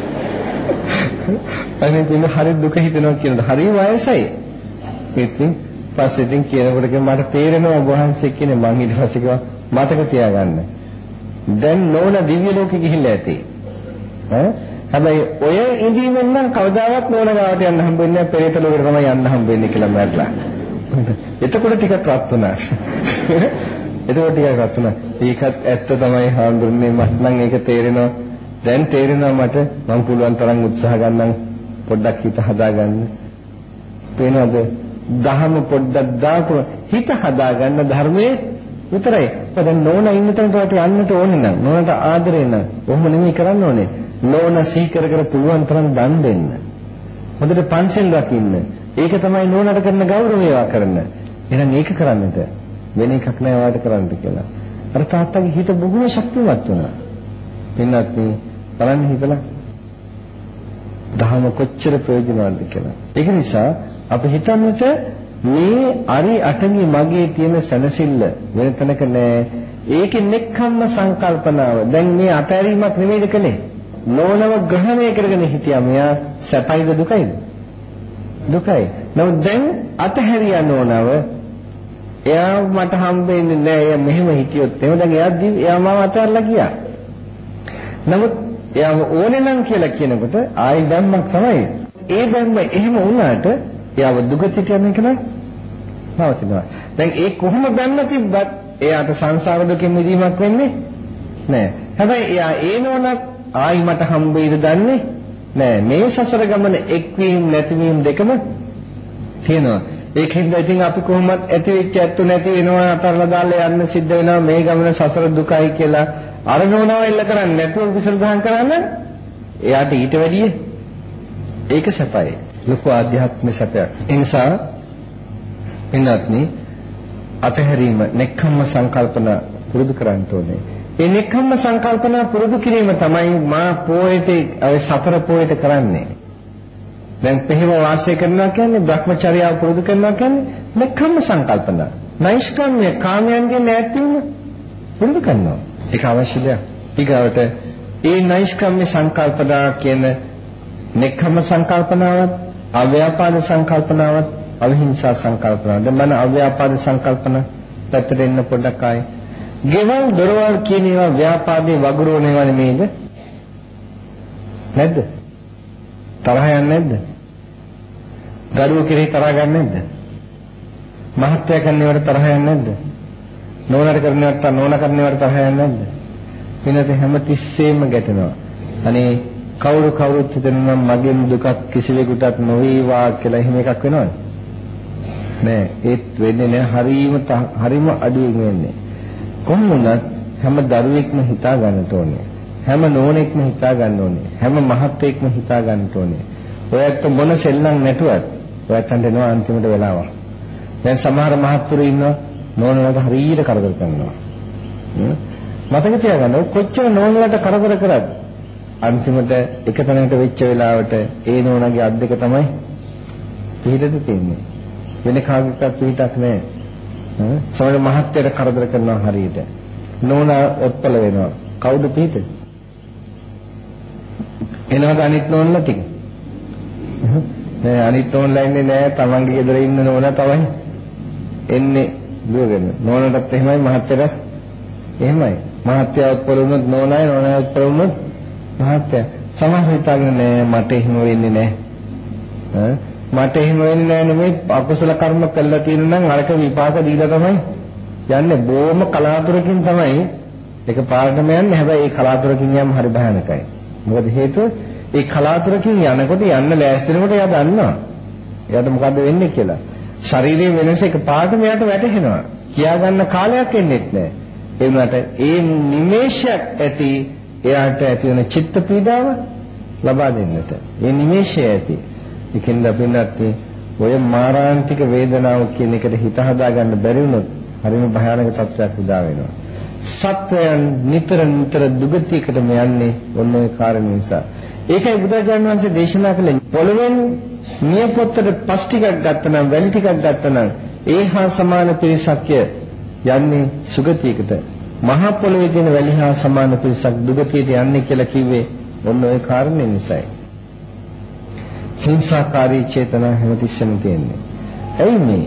අනේ දින හරි දුක හිතෙනවා කියනද හරි වයසයි. ඉතින් පස්සේ ඉතින් කියනකොට මට තේරෙනවා ඔබ වහන්සේ කියන්නේ මං ඊට පස්සේ කිව්වා මතක තියාගන්න. දැන් නෝන දිව්‍ය ලෝකෙ ගිහිල්ලා ඇති. හැබැයි ඔය ඉඳීමෙන් නම් කවදාවත් නෝන ගාවට යන්න හම්බෙන්නේ නැහැ. පෙරේත ලෝකෙට තමයි යන්න හම්බෙන්නේ කියලා මැරලා. එතකොට ටිකක් රත් වුණා. එතකොට ටිකක් රත් වුණා. ඒකත් ඇත්ත තමයි හාමුදුරනේ මට නම් ඒක තේරෙනවා. දැන් තේරෙනවා මට මම පුළුවන් තරම් උත්සාහ ගන්නම් පොඩ්ඩක් හිත හදාගන්න. පේනවද? දහම පොඩ්ඩක් දාපුව හිත හදාගන්න ධර්මයේ විතරයි. දැන් නෝන ඉන්න තැනට යන්නට ඕනේ නම් නෝනට ආදරේ නම් ඔහොම නෙමෙයි කරන්න ඕනේ. නෝන සීකර කර පුළුවන් තරම් දන් දෙන්න. හොඳට පන්සල් රකින්න. ඒක තමයි නෝනට කරන ගෞරවය කරන්න. එහෙනම් ඒක කරන්නට වෙන එකක් නෑ වාට කරන්න කියලා. අර තාත්තගේ හිත බොහොම ශක්තිමත් වුණා. පින්නත් බලන්න හිතලා දහම කොච්චර ප්‍රයෝජනවත්ද කියලා. ඒක නිසා අපි හිතන්නට මේ අරි අටමි මගේ තියෙන සැනසෙල්ල වෙන තැනක නෑ. ඒකේ නෙක්ඛම්ම සංකල්පනාව. දැන් මේ අතෑරීමක් නෙමෙයිද කලේ? නෝනව ග්‍රහණය කරගෙන හිටියා. මෙයා සැපයිද දුකයිද? දුකයි. නමුත් දැන් අතහැරියා නෝනව. එයා මට හම්බෙන්නේ නෑ. එයා මෙහෙම හිටියොත් එහෙම දැන් එයා මාව අතහැරලා ගියා. නමුත් එයා ඕනේ නම් කියලා කියනකොට ආයි ධම්මක් තමයි. ඒ ධම්ම එහෙම වුණාට එයාව දුගතියට යන එක නෑ නවතිනවා. දැන් ඒ කොහොම බැන්න තිබ්බත් එයාට සංසාර දුකෙන් මිදීමක් වෙන්නේ නෑ. හැබැයි එයා ඒනෝනක් ආයි මට හම්බෙයිද දන්නේ නෑ. මේ සසර ගමන එක්වීම නැතිවීම දෙකම තියෙනවා. ඒකෙන්ද ඉතින් අපි කොහොමත් ඇති වෙච්ච ඇත්තු නැති වෙනවා අතරලා දාලා යන්න සිද්ධ වෙනවා. මේ ගමන සසර දුකයි කියලා අර නෝනාව එල්ල කරන්නේ නැතුව කුසල දහම් කරන්න එයාට ඊට වැඩිය ඒක සැපයි. ලොකු ආධ්‍යාත්මික සැපයක්. ඒ නිසා එන්නත්නි අතහැරීම නෙක්ඛම්ම සංකල්පන පුරුදු කරන්න ඕනේ. ඒ නෙක්ඛම්ම සංකල්පන පුරුදු කිරීම තමයි මා පොයට සතර පොයට කරන්නේ. දැන් පෙහෙම වාසය කරනවා කියන්නේ භ්‍රමචර්යාව පුරුදු කරනවා කියන්නේ නෙක්ඛම්ම සංකල්පන. නෛෂ්කම්ම්‍ය කාමයන්ගෙන් ඈත් වීම පුරුදු කරනවා. ඒක අවශ්‍ය දෙයක්. ඊගාවට ඒ නෛෂ්කම්ම්‍ය සංකල්පනා කියන නෙක්ඛම්ම සංකල්පනාවත් අව්‍යාපාද සංකල්පනාවත් අවිහිංසා සංකල්පනාව. දැන් මම අව්‍යාපාද සංකල්පන පැත්තට එන්න පොඩ්ඩක් ආයි. ගෙවල් දොරවල් කියන ඒවා ව්‍යාපාදේ වගුරුවන ඒවා නෙමෙයිද? නැද්ද? තරහ යන්නේ නැද්ද? දරුවෝ කෙරෙහි තරහ ගන්න නැද්ද? මහත්ය කරන ඒවාට තරහ යන්නේ නැද්ද? නෝනට කරන ඒවාට නෝන කරන ඒවාට තරහ යන්නේ නැද්ද? වෙනද හැම තිස්සෙම ගැටෙනවා. අනේ කවුරුත් හිතනවා මගෙන් දුකක් කිසිවෙකුටත් නොවේවා කියලා එහෙම එකක් වෙනවද? නෑ. ඒත් වෙන්නේ නෑ. හරීම අඩුවෙන් වෙන්නේ. කොහොම වුණත් හැම දරුවෙක්ම හිතා ගන්නට ඕනේ. හැම නෝනෙක්ම හිතා ගන්න ඕනේ. හැම මහත්තයෙක්ම හිතා ගන්නට ඕනේ. ඔයත් මොන සෙල්ලම් නැටුවත් ඔයත් හඳනවා අන්තිමට වෙලාවක්. දැන් සමහර මහත්තුරු ඉන්නවා නෝනලට හරියට කරදර කරනවා. මතක තියාගන්න කොච්චර නෝනලට කරදර කරත් අන්තිමට එක තැනකට වෙච්ච වෙලාවට ඒ නෝනාගේ අත් දෙක තමයි පිටට තියෙන්නේ. වෙන කාගෙවත් පිටක් නැහැ. සමහර මහත්යට කරදර කරනවා හරියට. නෝනා ඔත්පල වෙනවා. කවුද පිට? එනවාද අනිත් නෝනලා ටික? නෑ අනිත් නෝනලා ඉන්නේ නෑ. තමන්ගේ ගෙදර ඉන්න නෝනා තමයි එන්නේ දුවගෙන. නෝනටත් එහෙමයි මහත්යටත් එහෙමයි. මහත්ය ඔත්පල වුණොත් නෝනායි නෝනායි ඔත්පල වුණොත් මහත්ය. සමහර හිතාගෙන නෑ මට එහෙම වෙන්නේ නෑ. මට එහෙම වෙන්නේ නෑ නෙමෙයි අකුසල කර්ම කළා තියෙනවා නම් අරක විපාක දීලා තමයි යන්නේ. බොහොම කලාතුරකින් තමයි ඒක පාරටම යන්නේ. හැබැයි ඒ කලාතුරකින් යෑම හරි භයානකයි. මොකද හේතුව ඒ කලාතුරකින් යනකොට යන්න ලෑස්ති වෙනකොට එයා දන්නවා. එයාට මොකද්ද වෙන්නේ කියලා. ශරීරයේ වෙනස එක පාරටම එයාට වැටහෙනවා. කියා ගන්න කාලයක් එන්නේත් නෑ. ඒ වුණාට ඒ නිමේෂයක් ඇති එයාට ඇති වෙන චිත්ත පීඩාව ලබා දෙන්නට. ඒ නිමේෂය ඇති. ඒකෙන්ද අපින්නත් ඔය මාරාන්තික වේදනාව කියන එකට හිත හදාගන්න බැරි වුණොත් හරිම භයානක තත්ත්වයක් උදා වෙනවා. සත්වයන් නිතර නිතර දුගතියකටම යන්නේ ඔන්න ඔය කාරණේ නිසා. ඒකයි බුදුරජාණන් වහන්සේ දේශනා කළේ පොළවෙන් නියපොත්තට පස් ටිකක් ගත්තනම් වැලි ටිකක් ගත්තනම් ඒ හා සමාන පිරිසක් යන්නේ සුගතියකට. මහා පොළවේ තියෙන වැලි හා සමාන පිරිසක් දුගතියට යන්නේ කියලා කිව්වේ ඔන්න ඔය කාරණේ නිසායි. හිංසාකාරී චේතනා හැමතිස්සෙම තියෙන්නේ. ඇයි මේ?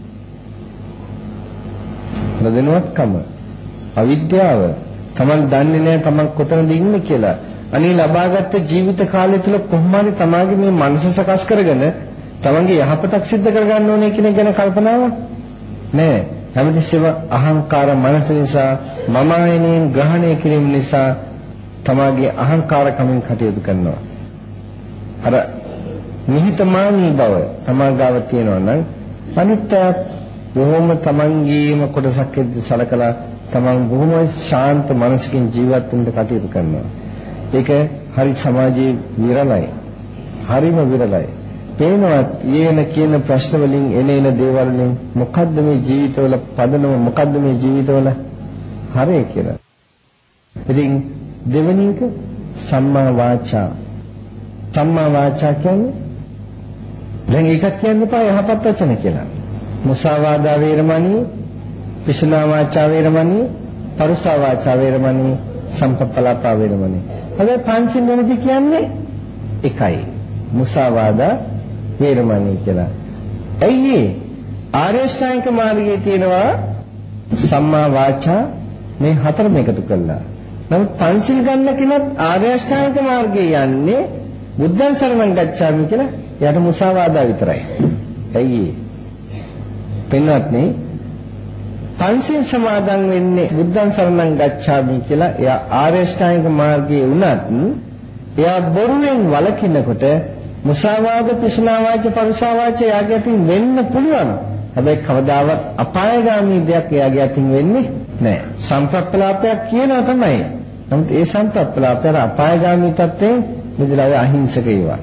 නොදැනුවත්කම, අවිද්‍යාව. Taman දන්නේ නැහැ Taman කොතනද ඉන්නේ කියලා. අනේ ලබාගත් ජීවිත කාලය තුල කොහොම හරි තමාගේ මේ මනස සකස් කරගෙන Tamanගේ යහපතක් සිද්ධ කරගන්න ඕනේ කියන ගැන කල්පනාවක් නෑ. හැමතිස්සෙම අහංකාර මනස නිසා, මම ආයනයෙන් ග්‍රහණය කිරීම නිසා තමාගේ අහංකාරකමින් කටයුතු කරනවා. අර නිහිතමානී බව සමාගාව තියෙනවා නම් අනිත්‍යත් බොහොම තමන්ගේම කොටසක් සලකලා තමන් බොහොම ශාන්ත මනසකින් ජීවත් වෙන්න කටයුතු කරනවා. ඒක හරි සමාජයේ විරලයි. හරිම විරලයි. පේනවා යේන කියන ප්‍රශ්න වලින් එන දේවල් වලින් මොකද්ද මේ ජීවිතවල පදනම, මොකද්ද මේ ජීවිතවල හරය කියලා. ඉතින් දෙවෙනි එක සම්මා වාචා. සම්මා වාචා කියන්නේ දැන් ඒකත් කියන්න එපා යහපත් වචන කියලා. මුසාවාදා වේරමණී, පිසුනා වාචා වේරමණී, පරුසා වාචා වේරමණී, සම්පප්පලාපා වේරමණී. හැබැයි පංචිල් වෙනදී කියන්නේ එකයි. මුසාවාදා වේරමණී කියලා. ඇයි ආර්ය ශ්‍රාංක මාර්ගයේ තියෙනවා සම්මා වාචා මේ හතරම එකතු කළා. නමුත් පංචිල් ගන්න කෙනත් ආර්ය ශ්‍රාංක මාර්ගයේ යන්නේ බුද්ධං සරණං ගච්ඡාමි කියලා. එයාට මුසාවාදා විතරයි. ඇයි පින්වත්නි පංචිල් සමාදන් වෙන්නේ බුද්ධං සරණං ගච්ඡාමි කියලා. එයා ආර්ය ශ්‍රාංක මාර්ගයේ වුණත් එයා බොරුවෙන් වළකිනකොට මුසාවාද, පිසුනාවාච, පරුසාවාච එයාගේ අතින් වෙන්න පුළුවන්. හැබැයි කවදාවත් අපායගාමී දෙයක් එයාගේ අතින් වෙන්නේ නැහැ. සම්ප්‍රප්පලාපයක් කියනවා තමයි. නමුත් ඒ සම්ප්‍රප්පලාපය අපායගාමී තත්ත්වයෙන් මිදලා අහිංසක ඒවා.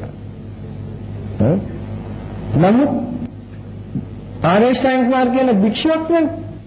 නමුත් ආරේෂ්ඨාංග මාර්ගයේ භික්ෂුවක් නේ.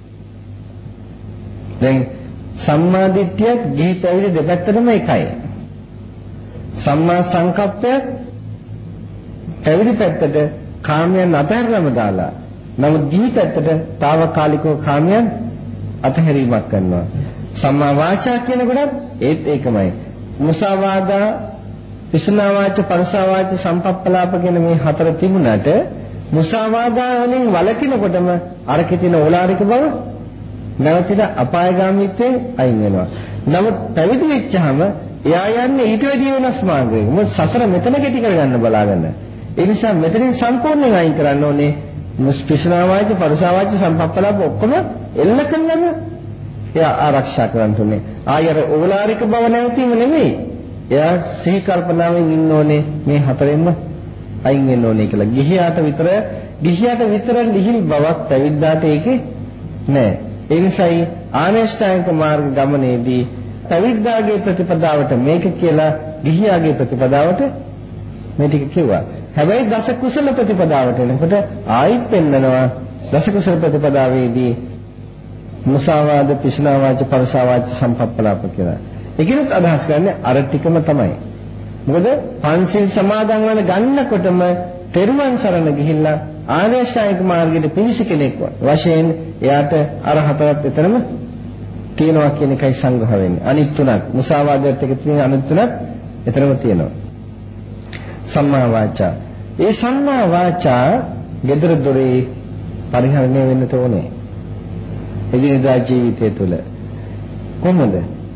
දැන් සම්මා දිට්ඨිය ගිහි පැවිදි දෙපැත්තටම එකයි. සම්මා සංකප්පය පැවිදි පැත්තට කාමයන් අතහැරලම දාලා, නමුත් ගිහි පැත්තට తాවකාලිකව කාමයන් අතහැරීමක් කරනවා. සම්මා වාචා කියනකොටත් ඒත් ඒකමයි. මුසාවාදා, පිසුනාවාච, පරුසාවාච, සම්පප්පලාප කියන මේ හතර තිබුණාට මුසාවාදා වලින් වළකිනකොටම අරකේ තියෙන ඕලාරික බව නැවතිලා අපායගාමීත්වයෙන් අයින් වෙනවා. නමුත් පැවිදි වෙච්චාම එයා යන්නේ ඊට වැඩි වෙනස් මාර්ගයක. මොකද සසර මෙතන කෙටි කරගන්න බලාගන්න. ඒ නිසා මෙතනින් සම්පූර්ණයෙන් අයින් කරන්න ඕනේ. මුස්පිෂනාවාච, පරුසාවාච, සම්පප්පලාප ඔක්කොම එල්ල කරනම එයා ආරක්ෂා කරන්න ඕනේ. ආයර ඕලාරික බව නැවතීම නෙමෙයි. එයා සිහි කල්පනාවෙන් ඉන්න ඕනේ මේ හතරෙන්ම අයින් වෙන්න ඕනේ කියලා. ගිහියාට විතර ලිහිල් බවක් පැවිද්දාට ඒකේ නෑ. ඒ නිසායි ආනේෂ්ඨාංග මාර්ග ගමනේදී පැවිද්දාගේ ප්‍රතිපදාවට මේක කියලා, ගිහියාගේ ප්‍රතිපදාවට මේ ටික කිව්වා. හැබැයි දස කුසල ප්‍රතිපදාවට එනකොට ආයිත් පෙන්නනවා දස කුසල ප්‍රතිපදාවේදී මුසාවාද, පිසුනාවාච, පරසාවාච, සම්පප්පලාප කියලා. ඒකෙත් අදහස් කරන්නේ අර ටිකම තමයි. මොකද පංචශීල සමාදන් වන ගන්නකොටම තෙරුවන් සරණ ගිහිල්ලා ආර්යශ්‍රායික මාර්ගයේ පිවිස කෙනෙක් වශයෙන් එයාට අර හතරත් එතරම් තියෙනවා කියන එකයි සංග්‍රහ වෙන්නේ. අනිත් තුනක් මුසාවාදයට එක තියෙන අනිත් තුනක් එතරම් තියෙනවා. සම්මා වාචා. ඒ සම්මා වාචා gedara dore පරිහරණය වෙන්න ඕනේ. එදිනෙදා ජීවිතය තුළ කොහොමද?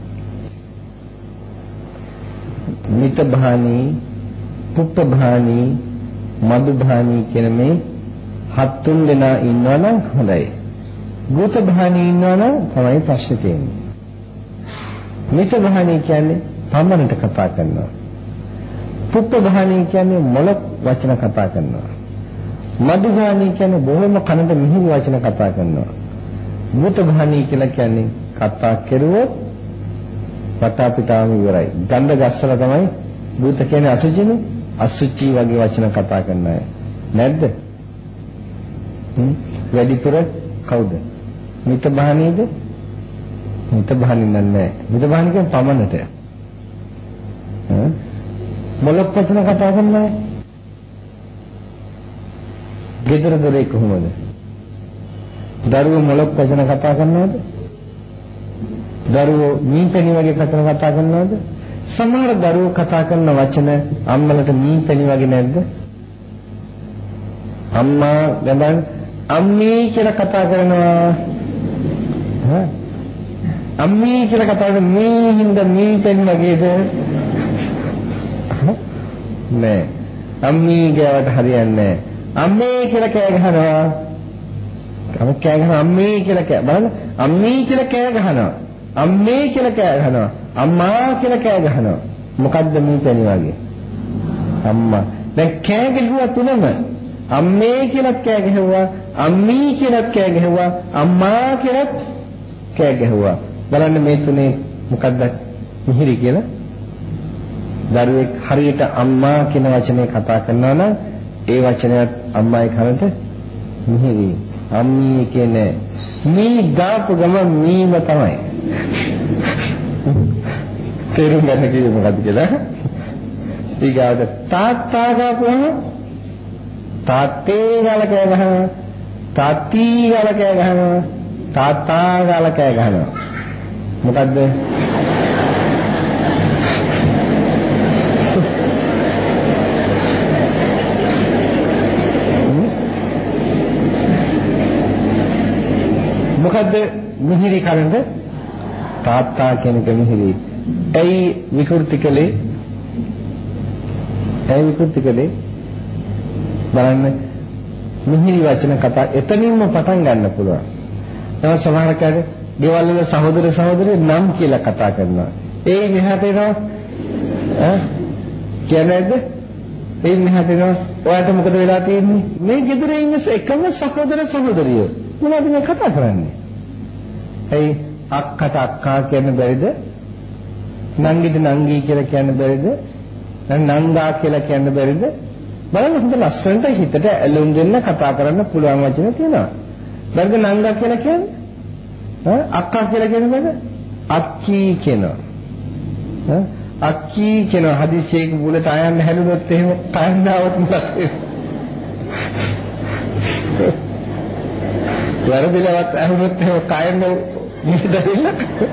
මිත භානී, පුප්ප භානී, මදු භානී කියන මේ හත් තුන් දෙනා ඉන්නවනම් හොඳයි. ගෝත භානී ඉන්නවනම් තමයි ප්‍රශ්නේ තියෙන්නේ. මිත භානී කියන්නේ පමණට කතා කරනවා. පුප්ප භානී කියන්නේ මොළක් වචන කතා කරනවා. මදු භානී කියන්නේ බොහොම කනට මිහිරි වචන කතා කරනවා. ගෝත භානී කියලා කියන්නේ කතා කෙරුවොත් වටාපිටාම ඉවරයි. ගඳ ගස්සලා තමයි භූත කියන්නේ අසුචිනේ. අසුචි වගේ වචන කතා කරන අය. නැද්ද? වැඩිපුර කවුද? මිත බහනීද? මිත බහනී නෑ. මිත බහනී කියන්නේ පමණට. මොලොක් වචන කතා කරන අය. ගෙදර දොරේ කොහොමද? දරුවෝ මොලොක් වචන කතා කරනවද? දරුවෝ මීපැණි වගේ කතා කරනවද? සමහර දරුවෝ කතා කරන වචන අම්මලට මීපැණි වගේ නැද්ද? අම්මා ගමන් අම්මී කියලා කතා කරනවා. අම්මී කියලා කතා කරන මේ හින්දා මීපැණි වගේද? නෑ. අම්මී කියවට හරියන්නේ නෑ. අම්මේ කියලා කෑ ගහනවා. කෑ ගහන අම්මේ කියලා කෑ බලන්න අම්මී කියලා කෑ ගහනවා. අම්මේ කියලා කෑ ගහනවා. අම්මා කියලා කෑ ගහනවා. මොකද්ද මේ පැණි වගේ? අම්මා. දැන් කෑ ගැහුවා තුනම. අම්මේ කියලා කෑ ගැහුවා, අම්මී කියලා කෑ ගැහුවා, අම්මා කියලා කෑ ගැහුවා. බලන්න මේ තුනේ මොකද්ද මිහිරි කියලා? දරුවෙක් හරියට අම්මා කියන වචනේ කතා කරනවා නම් ඒ වචනයත් අම්මායි කරන්ට මිහිරි. අම්මී කියන්නේ මේ ගාපු ගම මීම තමයි. තේරුම් ගන්න කිව්වේ මොකද්ද කියලා? ඊගාට තාත්තා ගාපුවම තාත්තේ ගාලා කෑ ගහනවා. තාත්ති ගාලා කෑ ගහනවා. තාත්තා ගාලා කෑ ගහනවා. මොකද්ද? මොකද්ද මිහිරි කරන්ද? තාත්තා කෙනෙක් මිහිරි. ඇයි විකෘති කළේ? බලන්න මිහිරි වචන කතා එතනින්ම පටන් ගන්න පුළුවන්. තව සමහර කාලේ ගෙවල් වල සහෝදර සහෝදරිය නම් කියලා කතා කරනවා. ඒ මෙහාට එනවා කියන්නේද? ඒ මෙහාට එනවා. ඔයාලට මොකද වෙලා තියෙන්නේ? මේ ගෙදර ඉන්න එකම සහෝදර සහෝදරියෝ මොනවද මේ කතා කරන්නේ? ඇයි අක්කට අක්කා කියන්න බැරිද? නංගිට නංගී කියලා කියන්න බැරිද? නංගා කියලා කියන්න බැරිද? බලන්න හොඳ ලස්සනට හිතට ඇලුම් දෙන්න කතා කරන්න පුළුවන් වචන තියෙනවා. බැරිද නංගා කියලා කියන්නේ? අක්කා කියලා කියන්නේ බැරිද? අක්කී කියනවා. අක්කී කියනවා. හදිසියෙක බුලට ආයන්න හැදුනොත් එහෙම කයන්නාවත් මොකක්ද? වැරදිලවත් අහුනොත් එහෙම කයන්න නිදැල්ල.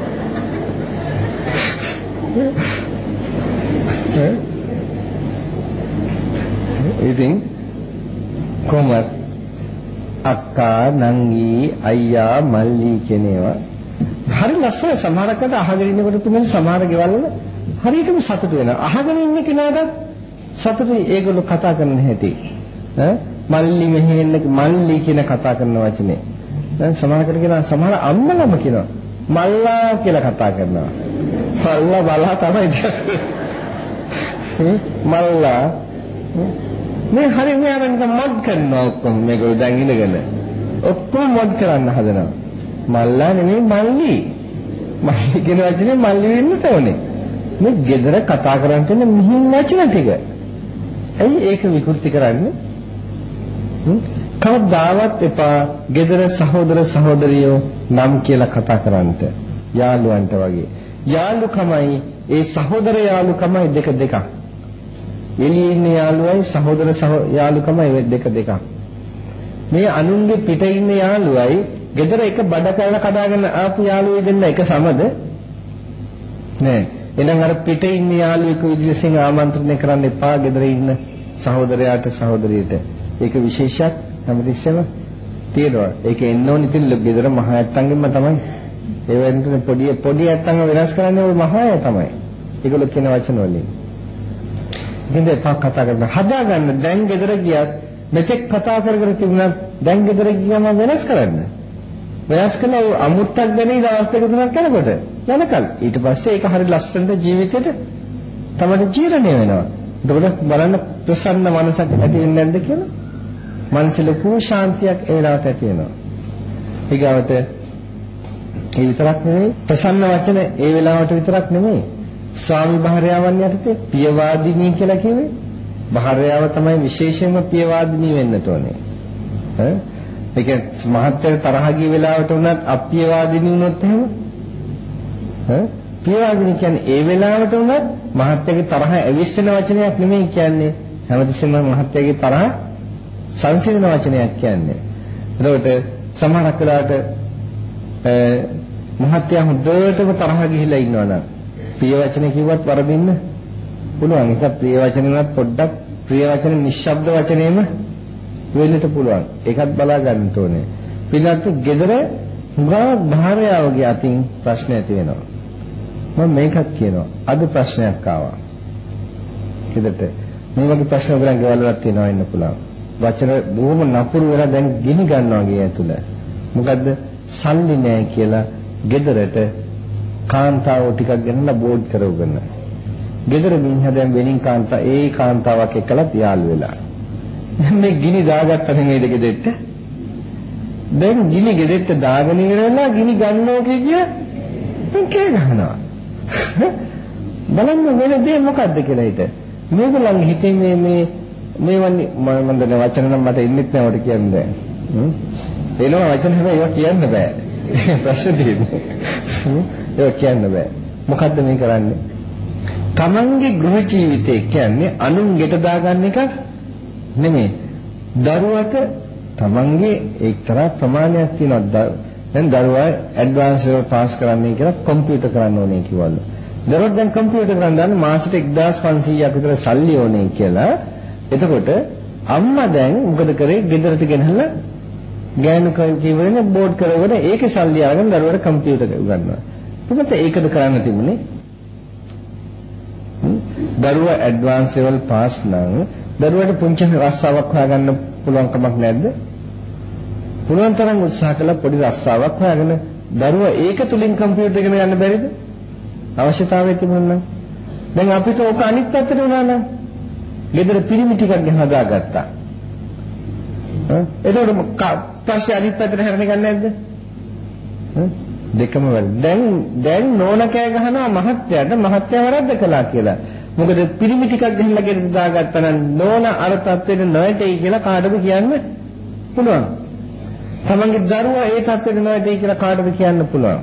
ඉතින් කොහොමද අක්කා නංගී අයියා මල්ලි කියන ඒවා හරි ලස්සන. සමහරකට අහගෙන ඉන්නකොට තුමෙන් සමහර ගෙවල් වල හරියටම සතුට වෙනවා. අහගෙන ඉන්න කෙනාට සතුටුයි ඒගොල්ලෝ කතා කරන හැටි. මල්ලි මෙහෙන්න මල්ලි කියන කතා කරන වචනේ. දැන් සමහරකට කියනවා සමහර අම්මලම කියනවා මල්ලා කියලා කතා කරනවා. මල්ලා බලා තමයි මල්ලා මේ හරි මෙයාට මඩ් කරනවා ඔක්කොම මේගොල්ලෝ දැන් ඉඳගෙන ඔක්කොම මඩ් කරන්න හදනවා. මල්ලා නෙමෙයි මල්ලි. මල්ලි කියන වචනේ මල්ලි වෙන්න ඕනේ. මේ gedara කතා කරන්න තියෙන මිහින් වචන ටික. ඇයි ඒක විකෘති කරන්නේ? කවදාවත් එපා ගෙදර සහෝදර සහෝදරියෝ නම් කියලා කතා කරන්නට. යාළුවන්ට වගේ. යාළුකමයි ඒ සහෝදර යාළුකමයි දෙක. එළියේ ඉන්න යාළුවයි සහෝදර යාළුකමයි දෙක. මේ අනුන්ගේ පිට ඉන්න යාළුවයි ගෙදර එක බඩ කරලා කඩාගෙන ආපු යාළුවෝ දෙන්න එක සමද නෑ. එහෙනම් අර පිට ඉන්න යාළුවෙකු විදිහට ආමන්ත්‍රණය කරන්න එපා ගෙදර ඉන්න සහෝදරයාට සහෝදරියට. ඒක විශේෂයක් හැමතිස්සෙම තියෙනවා. ඒක එන්න ඕනේ ඉතින් ගෙදර මහ ඇත්තන්ගෙන්ම තමයි. ඒ වෙනතන පොඩි ඇත්තන්ව වෙනස් කරන්නේ ওই මහ අය තමයි. ඒගොල්ලෝ කියන වචන වලින්. ඉතින් එපා කතා කරන්න හදාගන්න. දැන් ගෙදර ගියත් මෙතෙක් කතා කර තිබුණත් දැන් ගෙදර ගියම වෙනස් කරන්න. වෙනස් කළා අමුත්තක් දැනේ දවස් දෙක තුනක් යනකොට යනකල් ඊට පස්සේ ඒක හරි ලස්සනට ජීවිතේට තමයි ජීර්ණය වෙනවා. එතකොට බලන්න ප්‍රසන්න මනසක් ඇති වෙන්නේ නැද්ද කියලා? මනසේ ලොකු ශාන්තියක් ඒ වෙලාවට ඇති වෙනවා. ඊගාවට ඒ විතරක් නෙවෙයි ප්‍රසන්න වචන ඒ වෙලාවට විතරක් නෙවෙයි ස්වාමි භාර්යාවන් යටතේ පියවාදිනී කියලා කිව්වේ භාර්යාව තමයි විශේෂයෙන්ම පියවාදිනී වෙන්නට ඕනේ. ඒක මහත්ය තරහ ගිය වෙලාවට උනත් අප්පියවාදිනී වුණොත් එහෙම පියවාදිනී කියන්නේ ඒ වෙලාවට උනත් මහත්යගේ තරහ ඇවිස්සෙන වචනයක් නෙමෙයි කියන්නේ හැමතිස්සෙම මහත්යගේ තරහ සංසිඳන වචනයක් කියන්නේ. එතකොට සමහරක් වෙලාවට මහත්ය හොඳටම තරහ ගිහිලා ඉන්නවනම් ප්‍රිය වචන කිව්වත් වරදින්න පුළුවන්. ඒක ප්‍රිය වචනෙවත් පොඩ්ඩක් ප්‍රිය වචන නිශ්ශබ්ද වචනේම වෙන්නට පුළුවන්. ඒකත් බලා ගන්න ඕනේ. පිළිගත්ත gedara හුඟා භාර්යාවගේ අතින් ප්‍රශ්න ඇති වෙනවා. මම මේකත් කියනවා. අද ප්‍රශ්නයක් ආවා. ගෙදරට මේ වගේ ප්‍රශ්න ඔයගලන් ගෙවල් වලත් තියෙනවා ඉන්න පුළුවන්. වචන බොහොම නපුරු වෙලා දැන් ගිනි ගන්නවා ගේ ඇතුළ. මොකද්ද? සල්ලි නැහැ කියලා ගෙදරට කාන්තාවෝ ටිකක් ගෙනලා බෝඩ් කරවගෙන. ගෙදර මිනිහා දැන් වෙනින් කාන්තාවක් එක්කලා යාළු වෙලා. මේ ගිනි දාගත්ත නෙමෙයිද ගෙදෙට්ට? දැන් ගිනි ගෙදෙට්ට දාගෙන ඉවරලා ගිනි ගන්නෝ කිය දැන් කෑ ගහනවා. බලන්න වෙන දේ මොකද්ද කියලා හිත. මේගොල්ලන්ගේ හිතේ මේවන්නේ මම දන්න වචන නම් මට ඉන්නෙත් නෑ වට කියන්නේ. එනවා වචන හැබැයි ඒවා කියන්න බෑ. ප්‍රශ්න තියෙන්නේ. ඒවා කියන්න බෑ. මොකද්ද මේ කරන්නේ? තමන්ගේ ගෘහ ජීවිතය කියන්නේ අනුන් ගෙට දාගන්න එකක් නෙමෙයි. දරුවට තමන්ගේ එක්තරා ප්‍රමාණයක් තියෙනවා. දැන් දරුවා ඇඩ්වාන්ස් එක පාස් කරන්නයි කියලා කම්පියුටර් කරන්න ඕනේ කිව්වලු. දරුවා දැන් කම්පියුටර් කරන්න දාන්නේ මාසෙට 1500ක් විතර සල්ලි ඕනේ කියලා. එතකොට අම්මා දැන් මොකද කරේ? ගෙදරට ගෙනහලා ගෑනු කීවරනේ බෝඩ් කරගෙන ඒකේ සල්ලි අරගෙන දරුවට කම්පියුටර් උගන්වනවා. මොකද ඒකද කරන්න තිබුණේ? දරුවා ඇඩ්වාන්ස් ලෙවල් පාස් නම් දරුවට පුංචි රස්සාවක් හොයාගන්න පුළුවන් කමක් නැද්ද? පුළුවන් තරම් උත්සාහ කළා පොඩි රස්සාවක් හොයාගෙන දරුවා ඒක තුලින් කම්පියුටර් ඉගෙන ගන්න බැරිද? අවශ්‍යතාවය තිබුණා නම්. දැන් අපිට ඕක අනිත් පැත්තට වුණා නම් ගෙදර පිරිමි ටිකක් හදාගත්තා. එතකොට පස්සේ අනිත් පැත්තට හැරෙන්න ගන්න නැද්ද? දෙකම වැඩ. දැන් නෝන කෑ ගහනවා මහත්තයා වරද්ද කළා කියලා. මොකද පිරිමි ටිකක් ගහලා ගෙදර දාගත්තා නම් නෝන අර තත්ත්වෙට නොයටයි කියලා කාටද කියන්න පුළුවන්. තමන්ගේ දරුවා ඒ තත්ත්වෙට නොයටයි කියලා කාටද කියන්න පුළුවන්.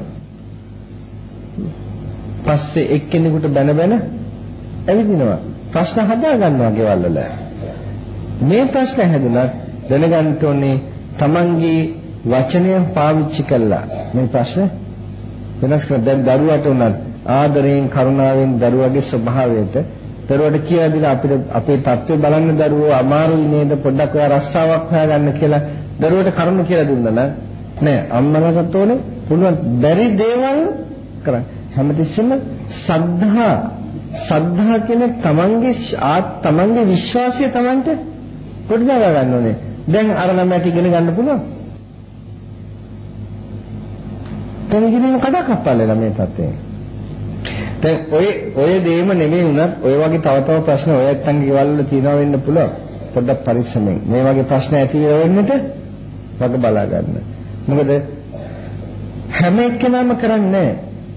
පස්සේ එක්කෙනෙකුට බැන ඇවිදිනවා. ප්‍රශ්න හදා ගන්නවා ගෙවල් වල. මේ ප්‍රශ්න හැදුනත් දැනගන්න ඕනේ තමන්ගේ වචනය පාවිච්චි කළා. මේ ප්‍රශ්න වෙනස් කර දැන් දරුවට උනත් ආදරයෙන් කරුණාවෙන් දරුවගේ ස්වභාවයට දරුවට කියලා දීලා අපිට අපේ තත්ත්වය බලන්න දරුවෝ අමාරුයි නේද පොඩ්ඩක් ඔයා රස්සාවක් හොයාගන්න කියලා දරුවට කරුණු කියලා දුන්නා නම් නෑ අම්මලාට ඕනේ පුළුවන් බැරි දේවල් කරන්න. හැමතිස්සෙම සද්ධා කියන්නේ තමන්ගේ විශ්වාසය තමන්ට පොඩ්ඩක් ගන්න ඕනේ. දැන් අර ළමයට ඉගෙන ගන්න පුළුවන්. තනියම කඩක් අප්පල්ලා මේ තත්ත්වය. දැන් ඔය දෙයම නෙමෙයි වුණත් ඔය වගේ තව ප්‍රශ්න ඔය ඇත්තන්ගේ ගෙවල් වල තියෙනවා වෙන්න පුළුවන්. පොඩ්ඩක් පරිස්සමෙන්. මේ වගේ ප්‍රශ්න ඇති වෙන්නට වග බලා ගන්න. මොකද හැම එක්කෙනාම කරන්නේ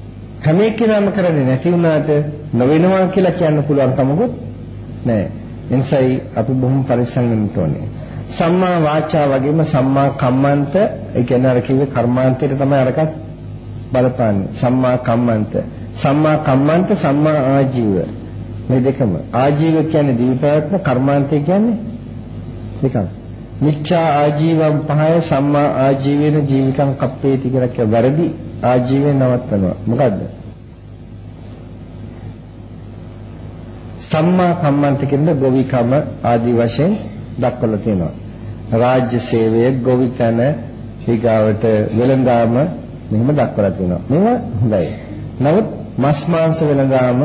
නැති වුණාට නොවෙනවා කියලා කියන්න පුළුවන් කමකුත් නැහැ. එනිසායි අපි බොහොම පරිස්සම් වෙන්න ඕනේ. සම්මා වාචා වගේම සම්මා කම්මන්ත, ඒ කියන්නේ අර කිව්වේ කර්මාන්තයට තමයි අරකට බලපාන්නේ. සම්මා කම්මන්ත, සම්මා කම්මන්ත, සම්මා ආජීව. මේ දෙකම. ආජීව කියන්නේ දීපවත්ම, කර්මාන්තය කියන්නේ දෙකක්. මිච්ඡා ආජීවම් පහය සම්මා ආජීවේන ජීවිකං කප්පේති කියලා කිය වැරදි ආජීවයෙන් නවත්තනවා. මොකද්ද? සම්මා කම්මන්ත කියන්නේ ගොවිකම ආදී වශයෙන් දක්වලා තියෙනවා. රාජ්‍ය සේවය, ගොවිතැන, ඊගාවට වෙළඳාම මෙහෙම දක්වලා තියෙනවා. මේවා හොඳයි. නමුත් මස් මාංශ වෙළඳාම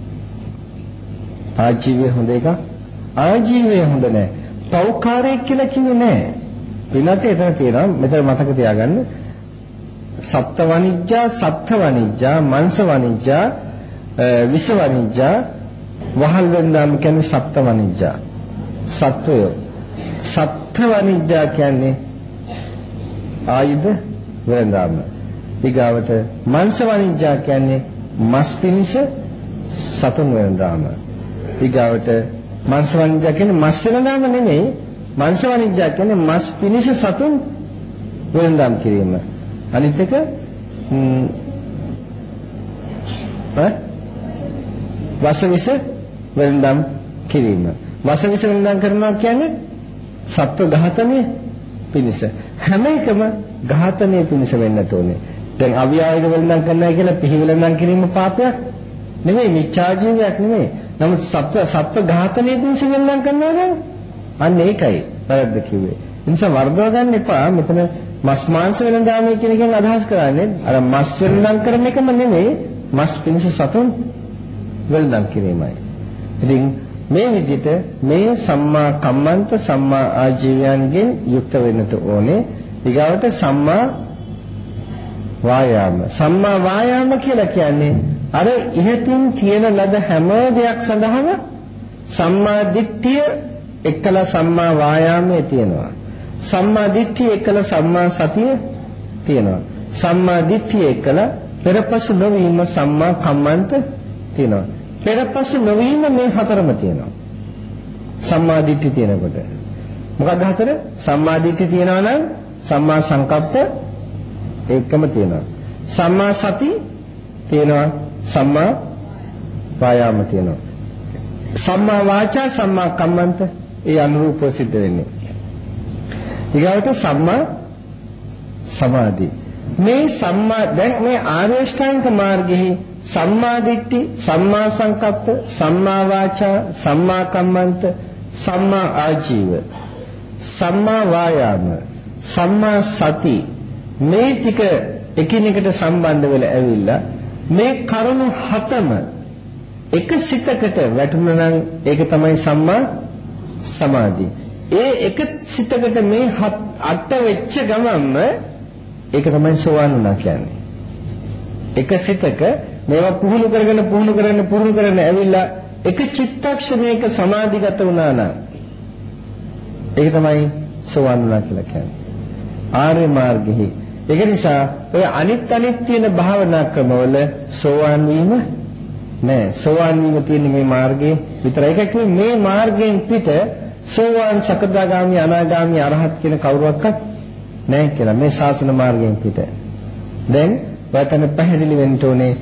ආජීවය හොඳ එක. ආජීවය හොඳ නැහැ. පෞකාරයක් කියලා කිව්වේ නැහැ. පිනත් එතන තියෙනවා. මෙතන මතක තියාගන්න. සප්ත වණිජ්ජා, සත්ත්ව වණිජ්ජා, මාංශ වණිජ්ජා, විස වණිජ්ජා, වහල් වෙනදාම කියන්නේ සප්ත වණිජ්ජා. සත්වය. සත්ත්ව වණිජ්ජා කියන්නේ ආයුධ වෙනදාම. ඊගාවට මාංශ වණිජ්ජා කියන්නේ මස් පිනිස සතුන් වෙනදාම. ඊගාවට මාංශ වණිජ්ජා කියන්නේ මස් වෙනදාම නෙමෙයි. මාංශ වණිජ්ජා කියන්නේ මස් පිනිස සතුන් වෙනදාම කිරීම. අනිත් එක වසවිස වෙනදාම් කිරීම. වසවිස වෙනදාම් කරනවා කියන්නේ සත්ව ඝාතනය පිණිස. හැම එකම ඝාතනය පිණිස වෙන්නට ඕනේ. දැන් අවියායක වෙනදාම් කරනවා කියලා පිළිවෙලඳම් කිරීම පාපයක් නෙමෙයි, මිච්ඡාජීවයක් නෙමෙයි. නමුත් සත්ව ඝාතනය පිණිස වෙනදාම් කරනවා නම් අන්න ඒකයි වැරද්ද කිව්වේ. ඒ නිසා වර්ධව ගන්න එපා. මෙතන මස් මාංශ වෙනදාමයි කියන එකෙන් අදහස් කරන්නේ අර මස් වෙනදාම් කරන එකම නෙමෙයි, මස් පිණිස සතුන් වෙනදාම් කිරීමයි. ඉතින් මේ විදිහට මේ සම්මා කම්මන්ත, සම්මා ආජීවයන්ගෙන් යුක්ත වෙන්නට ඕනේ. ඊගාවට සම්මා වායාම. සම්මා වායාම කියලා කියන්නේ අර ඉහතින් කියන ලද හැම දෙයක් සඳහාම සම්මා දිට්ඨිය එක්කලා සම්මා වායාමයේ තියෙනවා. සම්මා දිට්ඨිය එක්කලා සම්මා සතිය තියෙනවා. සම්මා දිට්ඨිය එක්කලා පෙරපසු නොවීම සම්මා කම්මන්ත තියෙනවා. පෙරපසු නොවීම මේ හතරම තියෙනවා. සම්මා දිට්ඨිය තියෙනකොට මොකක්ද හතර? සම්මා දිට්ඨිය තියෙනවා නම් සම්මා සංකප්ප ඒකම තියෙනවා. සම්මා සති තියෙනවා. සම්මා වායාම තියෙනවා. සම්මා වාචා, සම්මා කම්මන්ත ඒ අනුරූපව සිද්ධ වෙන්නේ. ඊගාවට සම්මා සමාධි. මේ සම්මා දැන් මේ ආර්ය ශ්‍රාංක මාර්ගයේ සම්මා දිට්ඨි, සම්මා සංකප්ප, සම්මා වාචා, සම්මා කම්මන්ත, සම්මා ආජීව, සම්මා වායාම, සම්මා සති මේ ටික එකිනෙකට සම්බන්ධ වෙලා ඇවිල්ලා මේ කරුණු හතම එක සිතකට වැටුණා නම් ඒක තමයි සම්මා සමාධි. ඒ එක සිතකට මේ අට වෙච්ච ගමන්ම ඒක තමයි සෝවාන් වුණා කියන්නේ. එක සිතක මේවා පුහුණු කරගෙන ඇවිල්ලා එක චිත්තක්ෂණයක සමාධිගත වුණා නම් ඒක තමයි සෝවාන් වුණා කියලා කියන්නේ. ආර්ය මාර්ගෙහි. ඒක නිසා ඔය අනිත් තියෙන භාවනා ක්‍රමවල සෝවාන් වීම නෑ. සෝවාන් වීම තියෙන මේ මාර්ගයේ විතරයි. ඒක කියන්නේ මේ මාර්ගයෙන් පිට සෝවාන්, සකදාගාමි, අනාගාමි, අරහත් කියන කවුරුවක්වත් නෑ කියලා. මේ ශාසන මාර්ගයෙන් පිට. දැන් වතන පැහැදිලි වෙන්න ඕනේ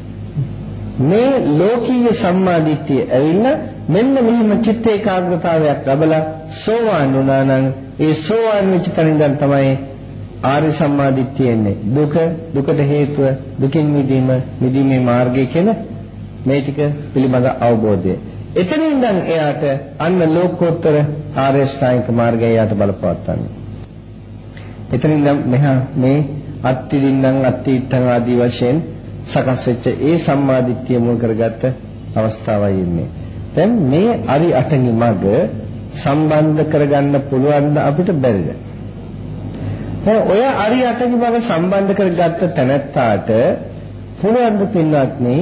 මේ ලෝකීය සම්මාදිට්ඨිය ඇවිල්ලා මෙන්න මෙහෙම චිත්ත ඒකාග්‍රතාවයක් ලැබලා සෝවාන් වුණා නම් ඒ සෝවාන් වෙච්ච තැනින්දන් තමයි ආර්ය සම්මාදිට්ඨිය එන්නේ. දුකට හේතුව දුකින් මිදීමේ මාර්ගය කියන මේ ටික පිළිබඳ අවබෝධය. එතනින්දන් එයාට අන්න ලෝකෝත්තර ආර්ය ශ්‍රාංක මාර්ගය යට බලපවත්වන්නේ. එතනින්දන් මෙහා මේ අත්තිදින්නම් අත්තිත්තං ආදී වශයෙන් සකස් වෙච්ච ඒ සම්මාදිට්ඨිය මුල් කරගත්ත අවස්ථාවයි ඉන්නේ. දැන් මේ අරි අටඟි මඟ සම්බන්ධ කරගන්න පුළුවන් අපිට බැරිද? දැන් ඔය අරි අටඟි මඟ සම්බන්ධ කරගත්ත තැනැත්තාට පුළුවන් ද පින්වත්නි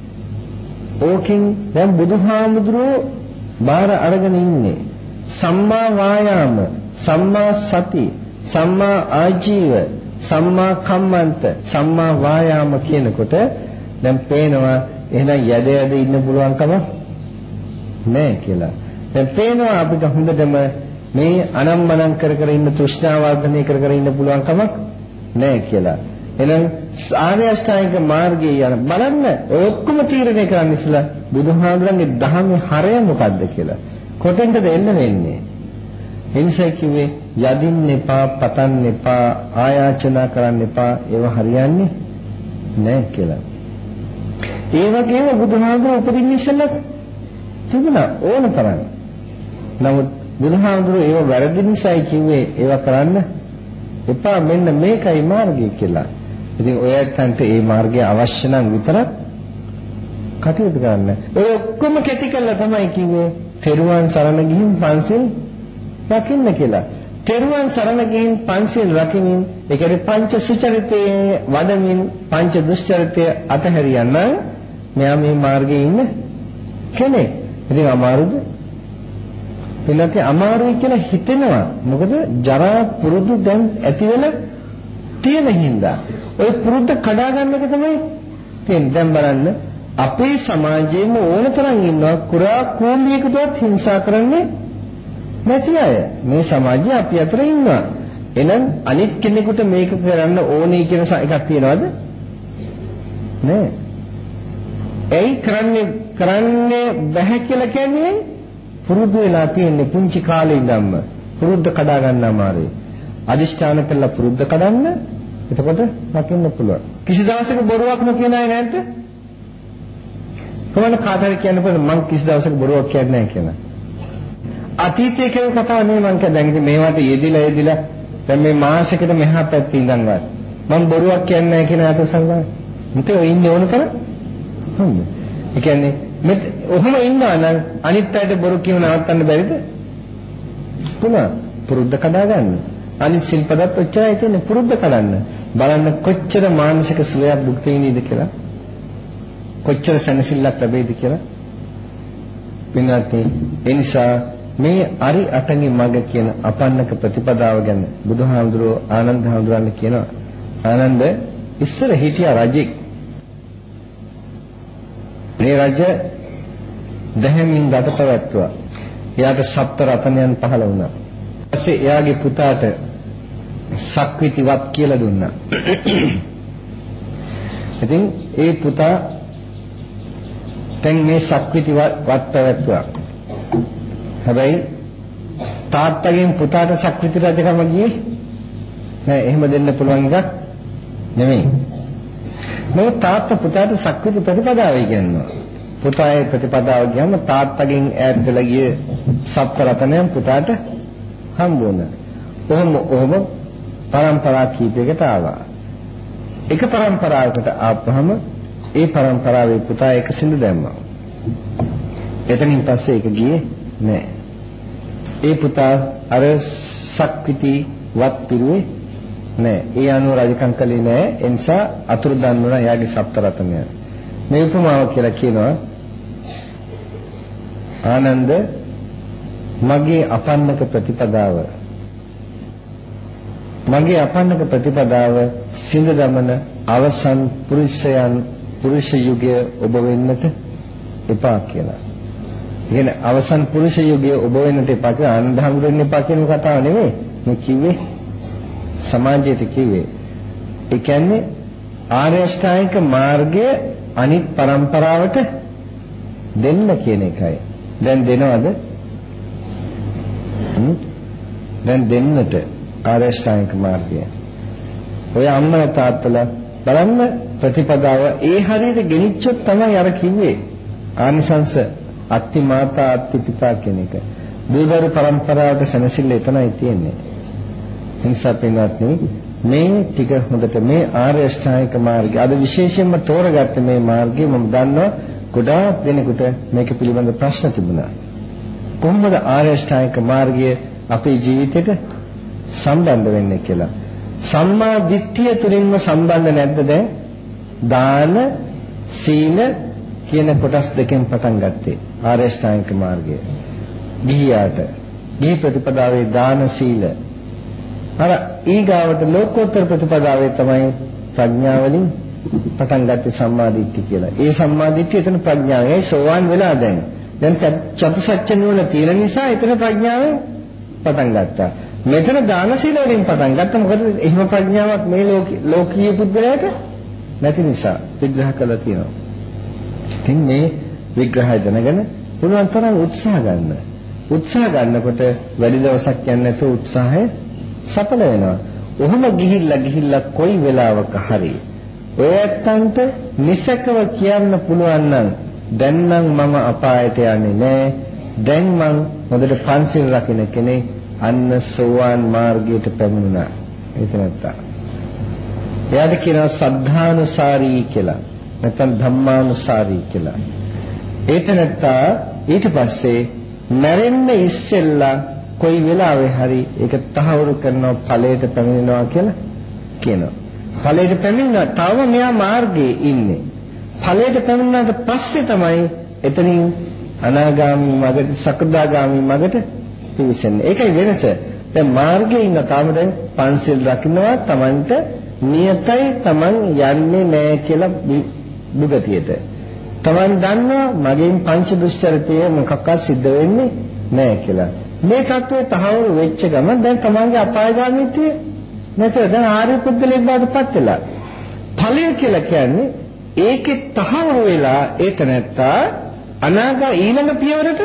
ඕකෙන් දැන් බුදුහාමුදුරුවෝ බාර අරගෙන ඉන්නේ සම්මා වායාම, සම්මා සති, සම්මා ආජීව, සම්මා කම්මන්ත, සම්මා වායාම කියනකොට දැන් පේනවා එහෙනම් යද ඉන්න පුළුවන්කම නැහැ කියලා. දැන් පේනවා අපිට හොඳටම මේ අනම්මනම් කර කර ඉන්න තෘෂ්ණාව වර්ධනය කර කර ඉන්න පුළුවන් කමක් නැහැ කියලා. එහෙනම් ආර්ය අෂ්ටාංගික මාර්ගයේ යන බලන්න ඔක්කොම තීරණය කරන්න ඉස්සලා බුදුහාමුදුරන්ගේ ධර්මයේ හරය මොකද්ද කියලා. කොතෙන්ද එන්න වෙන්නේ? එනිසා කිව්වේ යදින්න එපා, පතන්න එපා, ආයාචනා කරන්න එපා. ඒව හරියන්නේ නැහැ කියලා. ඒ වගේම බුදුහාමුදුර උපදින්න ඉස්සෙල්ලා තිබුණා ඕන තරම්. නමුත් බුදුහාමුදුර ඒව වැරදි නිසායි කිව්වේ ඒව කරන්න එපා, මෙන්න මේකයි මාර්ගය කියලා. ඉතින් ඔයයන්ට මේ මාර්ගය අවශ්‍ය නම් විතරක් කටයුතු කරන්න. ඔය ඔක්කොම කැටි කළා තමයි කිව්වේ තෙරුවන් සරණ ගිහින් පන්සිල් රකින්න කියලා. තෙරුවන් සරණ ගිහින් පන්සිල් රකිමින් ඒ කියන්නේ පංච සුචරිතයේ වඩමින් පංච දුෂ්චරිතය අතහැරියනම් මෙයා මේ මාර්ගයේ ඉන්න කෙනෙක්. ඉතින් අමාරුද? එන්නත් අමාරුයි කියලා හිතෙනවා. මොකද ජරා පුරුදු දැන් ඇති වෙලා තියෙන හින්දා. ওই පුරුද්ද කඩා ගන්න එක තමයි තියෙන්නේ. දැන් බලන්න අපේ සමාජයේම ඕනතරම් ඉන්නවා කුරා කෝම්බියකටවත් හිංසා කරන්නේ නැති අය. මේ සමාජයේ අපි අතර ඉන්නවා. එහෙනම් අනිත් කෙනෙකුට මේක කරන්න ඕනේ කියන එකක් තියනවද? නෑ. ඒ කරන්නේ බැහැ කියලා කියන්නේ පුරුදු වෙලා තියෙන්නේ පුංචි කාලේ ඉඳන්ම. පුරුද්ද කඩා ගන්න අමාරුයි. අදිෂ්ඨාන කළා පුරුද්ද කඩන්න එතකොට රකින්න පුළුවන්. කිසි දවසක බොරුවක් නොකියන අය නැද්ද? කොහොමද කාටද කියන්න පුළුවන් මං කිසි දවසක බොරුවක් කියන්නේ නැහැ කියලා. අතීතයේ කියන කතාව නෙමෙයි මං කියන්නේ. දැන් ඉතින් මේවට යෙදිලා දැන් මේ මාසෙකට මෙහා පැත්තේ ඉඳන්වත් මං බොරුවක් කියන්නේ නැහැ කියන අත සංගාය. මුතේ ඔය ඉන්නේ ඕන කර. හරිද? ඒ කියන්නේ මෙත් ඔහොම ඉන්නවා නම් අනිත් අයට බොරු කියව නවත්තන්න බැරිද? පුළුවන්. පුරුද්ද කඩා ගන්න. අනිත් සිල්පදත් ඔච්චරයි තියෙන්නේ පුරුද්ද කඩන්න. බලන්න කොච්චර මානසික සුවයක් භුක්ති විඳිනද කියලා. කොච්චර සැනසෙල්ලක් ලැබෙයිද කියලා. පින්වත්නි ඒ නිසා මේ අරි අටඟි මඟ කියන අපන්නක ප්‍රතිපදාව ගැන බුදුහාමුදුරුවෝ ආනන්ද හාමුදුරන් කියනවා. ආනන්ද ඉස්සර හිටියා රජෙක්. මේ රජ දහමින් ගත පැවැත්තුවා. එයාට සප්ත රතනයන් පහළ වුණා. ඊපස්සේ එයාගේ පුතාට සක්විතිවත් කියලා දුන්නා. ඉතින් ඒ පුතා දැන් මේ සක්විතිවත් පැවැත්තුවා. හැබැයි තාත්තගෙන් පුතාට සක්විති රජකම ගියේ නෑ. එහෙම දෙන්න පුළුවන් එකක් නෙමෙයි. මේ තාත්තා පුතාට සක්විති ප්‍රතිපදාව ඉගෙනනවා. පුතාගේ ප්‍රතිපදාව ගියාම තාත්තගෙන් ඈත් වෙලා ගිය සප්ත රතනයන් පුතාට හම්බ වුණා. ඔහොම පරම්පරා කීපයකට ආවා. එක පරම්පරාවකට ආපුවම ඒ පරම්පරාවේ පුතා එක සිඳු දැම්මා. එතනින් පස්සේ ඒක ගියේ නෑ. ඒ පුතා අර සක්විති වත් පිරුවේ නෑ. ඒ අනුව රජකම් කළේ නෑ. ඒ නිසා අතුරුදන් වුණා එයාගේ සප්ත රතනය. මේ උපමාව කියලා කියනවා ආනන්ද මගේ අපන්නක ප්‍රතිපදාව සිඳ දමන අවසන් පුරුෂ යුගය ඔබ වෙන්නට එපා කියලා. ඉතින් අවසන් පුරුෂ යුගය ඔබ වෙන්නට එපා කියලා ආනන්ද හඳුන්වන්න එපා කියන කතාව නෙවෙයි. මේ කිව්වේ සමාජයට කිව්වේ. ඒ කියන්නේ ආර්ය අෂ්ටාංගික මාර්ගය අනිත් પરම්පරාවට දෙන්න කියන එකයි. දැන් දෙනවද? දැන් දෙන්නට ආර්ය අෂ්ටාංගික මාර්ගය. ඔය අම්මලා තාත්තලා බලන්න ප්‍රතිපදාව ඒ හරියට ගෙනිච්චොත් තමයි අර කිව්වේ ආනිසංස අත්ති මාතා අත්ති පිතා කියන එක. දූදරු પરම්පරාවට සැනසෙල්ල එතනයි තියෙන්නේ. හිංසා පින්වත්නි මේ ටික හොඳට මේ ආර්ය අෂ්ටාංගික මාර්ගය අද විශේෂයෙන්ම තෝරගත්ත මේ මාර්ගය මම දන්නවා ගොඩාක් දෙනෙකුට මේක පිළිබඳ ප්‍රශ්න තිබුණා. කොහොමද ආර්ය අෂ්ටාංගික මාර්ගය අපේ ජීවිතයට සම්බන්ධ වෙන්නේ කියලා. සම්මා දිට්ඨිය තුලින්ම සම්බන්ධ නැද්ද දැන්? දාන සීල කියන කොටස් දෙකෙන් පටන් ගත්තේ ආර්ය අෂ්ටාංගික මාර්ගය. ගිහියාට ගිහි ප්‍රතිපදාවේ දාන සීල අර ඊගාවට ලෝකෝත්තර ප්‍රතිපදාවේ තමයි ප්‍රඥාවලින් පටන් ගත්තේ සම්මා දිට්ඨිය කියලා. ඒ සම්මා දිට්ඨිය එතන ප්‍රඥාවයි සෝවාන් වෙලා දැන් චතුසත්‍ය නුවණ තියෙන නිසා එතන ප්‍රඥාවෙන් පටන් ගත්තා. මෙතන දාන සීල වලින් පටන් ගත්තා. මොකද එහෙම ප්‍රඥාවක් මේ ලෝකීය පුද්ගලයාට නැති නිසා විග්‍රහ කළා තියෙනවා. ඉතින් මේ විග්‍රහය දැනගෙන පුළුවන් තරම් උත්සාහ ගන්න. උත්සාහ ගන්නකොට වැඩි දවසක් යන්නේ නැතුව උත්සාහය සඵල වෙනවා. ඔහොම ගිහිල්ලා කොයි වෙලාවක හරි ඔය ඇත්තන්ට නිසකව කියන්න පුළුවන් නම් දැන් නම් මම අපායට යන්නේ නැහැ. දැන් මං හොඳට පන්සිල් රකින්න කෙනෙක් අන්න සෝවාන් මාර්ගයට පැමිණුණා. ඒක නැත්තා. එයාට කියනවා සද්ධානුසාරී කියලා. නැත්නම් ධම්මානුසාරී කියලා. ඒක නැත්තා ඊට පස්සේ මැරෙන්න ඉස්සෙල්ලා කොයි වෙලාවෙ හරි ඒක තහවුරු කරනවා ඵලයට පැමිණෙනවා කියලා කියනවා. ඵලයට පැමිණෙනවා තව මෙයා මාර්ගයේ ඉන්නේ. ඵලයට පැමිණුණාට පස්සේ තමයි එතනින් අනාගාමී මගට සකදාගාමී මගට පිවිසෙන්නේ. ඒකයි වෙනස. දැන් මාර්ගයේ ඉන්න තාම දැන් පන්සිල් රකින්නවා Tamanට නියතයි Taman යන්නේ නැහැ කියලා දුගතියට. Taman දන්නවා මගෙන් පංච දුස්චරිතය මොකක්වත් සිද්ධ වෙන්නේ නැහැ කියලා. මේ தත්ත්වය තහවුරු වෙච්ච ගමන් දැන් Tamanගේ අපායගාමීත්වය නැතර දැන් ආර්ය පුද්ගලෙක් බවට පත් වෙලා. ඵලය කියලා කියන්නේ ඒකේ තහවුරු වෙලා ඒක නැත්තා අනාගත ඊළඟ පියවරට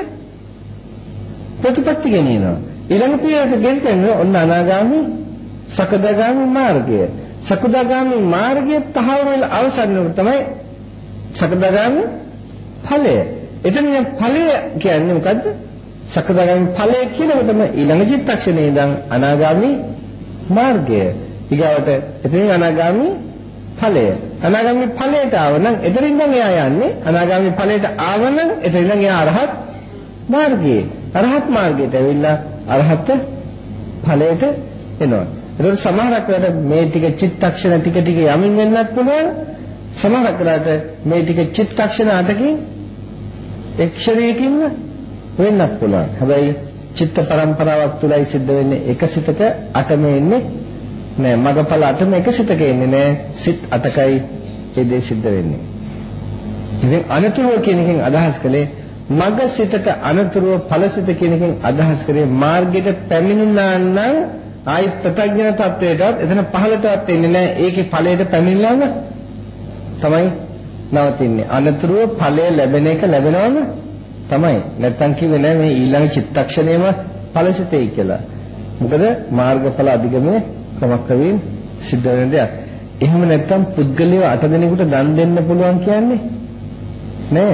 ප්‍රතිපත්ති ගෙනියනවා. ඊළඟ පියවරට ගෙනියන්නේ ඔන්න අනාගාමී සකදාගාමී මාර්ගය. සකදාගාමී මාර්ගය තහවුරු වෙලා අවසන් වෙනකොට තමයි සකදාගාමී ඵලය. එතන ඵලය කියන්නේ මොකද්ද? සකදාගාමී ඵලය කියනකොටම ඊළඟ චිත්තක්ෂණේ ඉඳන් අනාගාමී මාර්ගය. ඊගාවට එතනින් අනාගාමී ඵලය. අනාගාමී ඵලයට ආවනම් එතනින් නම් එයා යන්නේ අනාගාමී ඵලයට ආවනම් එතනින් නම් එයා අරහත් මාර්ගයේ. අරහත් මාර්ගයට ඇවිල්ලා අරහත් ඵලයට එනවා. ඒකෝ සමහරක් වෙලාවට මේ ටික චිත්තක්ෂණ ටික යමින් වෙන්නත් පුළුවන්. සමහරක් වෙලාවට මේ ටික චිත්තක්ෂණ 8කින් එක්ෂණයකින් වෙන්නත් පුළුවන්. හැබැයි චිත්ත පරම්පරාවක් තුලයි සිද්ධ වෙන්නේ එක සිතක 8ම එන්නේ නෑ. මගපල 8ම එක සිතක එන්නේ නෑ. සිත් 8කයි ඒ දේ සිද්ධ වෙන්නේ. ඉතින් අනතුරුව කියන එකෙන් අදහස් කළේ මග සිතට අනතුරුව ඵලසිත කියන එකෙන් අදහස් කරේ මාර්ගයට පැමිණුණා නම් ආයි ප්‍රත්‍යඥ තත්වයටවත් එතන පහළටවත් එන්නේ නෑ. ඒකේ ඵලයට පැමිණලාම තමයි නවතින්නේ. අනතුරුව ඵලය ලැබෙන එක ලැබෙනවම තමයි. නැත්තම් කිව්වේ නෑ මේ ඊළඟ චිත්තක්ෂණයම ඵලසිතේ කියලා. මොකද මාර්ගඵල අධිගමයේ ක්‍රමක්‍රමයෙන් සිද්ධ වෙන දෙයක්. එහෙම නැත්තම් පුද්ගලයව 8 දෙනෙකුට දන් දෙන්න පුළුවන් කියන්නේ නෑ.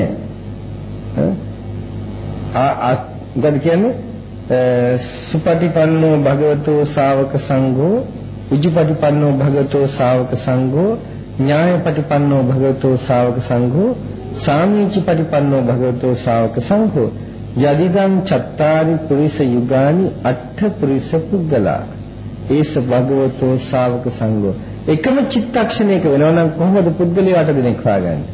මොකද කියන්නේ සුපටිපන්නෝ භගවතෝ ශාවක සංඝෝ උජුපටිපන්නෝ භගවතෝ ශාවක සංඝෝ ඥායපටිපන්නෝ භගවතෝ ශාවක සංඝෝ සාමීචිපටිපන්නෝ භගවතෝ ශාවක සංඝෝ යදිදං චත්තාරි පුරිස යුගානි අට්ඨ පුරිස පුද්ගලා ඒස භගවතෝ ශාවක සංඝෝ. එකම චිත්තක්ෂණයක වෙනවනම් කොහොමද පුද්ගලයා 8 දෙනෙක් හොයාගන්නේ?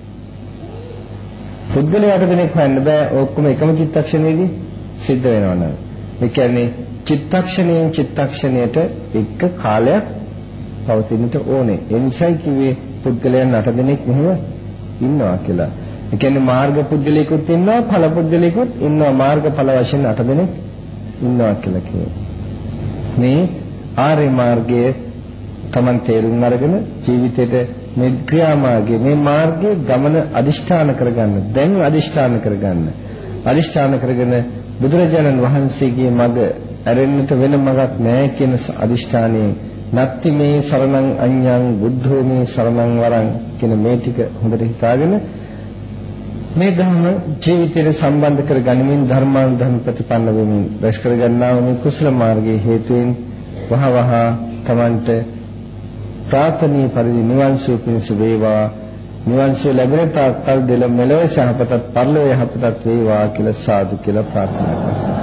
පුද්ගලයා 8 දෙනෙක් හොයන්න බෑ. ඔක්කොම එකම චිත්තක්ෂණයේදී සිද්ධ වෙනවනම්. ඒ කියන්නේ චිත්තක්ෂණයෙන් චිත්තක්ෂණයට එක කාලයක් පවතින්නට ඕනේ. ඒ නිසායි කිව්වේ පුද්ගලයන් 8 දෙනෙක් මෙහෙම ඉන්නවා කියලා. ඒ කියන්නේ මාර්ග පුද්ගලයෙකුත් ඉන්නවා, ඵල පුද්ගලයෙකුත් ඉන්නවා. මාර්ගඵල වශයෙන් 8 දෙනෙක් ඉන්නවා කියලා කියනවා. මේ ආර්ය මාර්ගයේ තමන් තේරුම් අරගෙන ජීවිතේට මේ ක්‍රියාමාර්ගයේ මේ මාර්ගයේ ගමන අදිෂ්ඨාන කරගන්න. දැන් අදිෂ්ඨාන කරගන්න. අදිෂ්ඨාන කරගෙන බුදුරජාණන් වහන්සේගේ මඟ ඇරෙන්නට වෙන මඟක් නැහැ කියන අදිෂ්ඨානයේ නත්ති මේ සරණං අඤ්ඤං බුද්ධෝ මේ සරණං වරං කියන මේ ටික හොඳට හිතාගෙන මේ ධර්ම ජීවිතයට සම්බන්ධ කර ගනිමින් ධර්මානුධර්ම ප්‍රතිපන්න වෙමින් රැස් කර ගන්නා වූ කුසල මාර්ගයේ හේතුවෙන් වහවහ තමන්ට ප්‍රාර්ථනීය පරිදි නිවන් සුව පිණිස වේවා. නිවන් සුව ලැබෙන තාක් කල් දෙල මෙලොව යහපතත් පරලොව යහපතත් වේවා කියලා සාදු කියලා ප්‍රාර්ථනා කරනවා.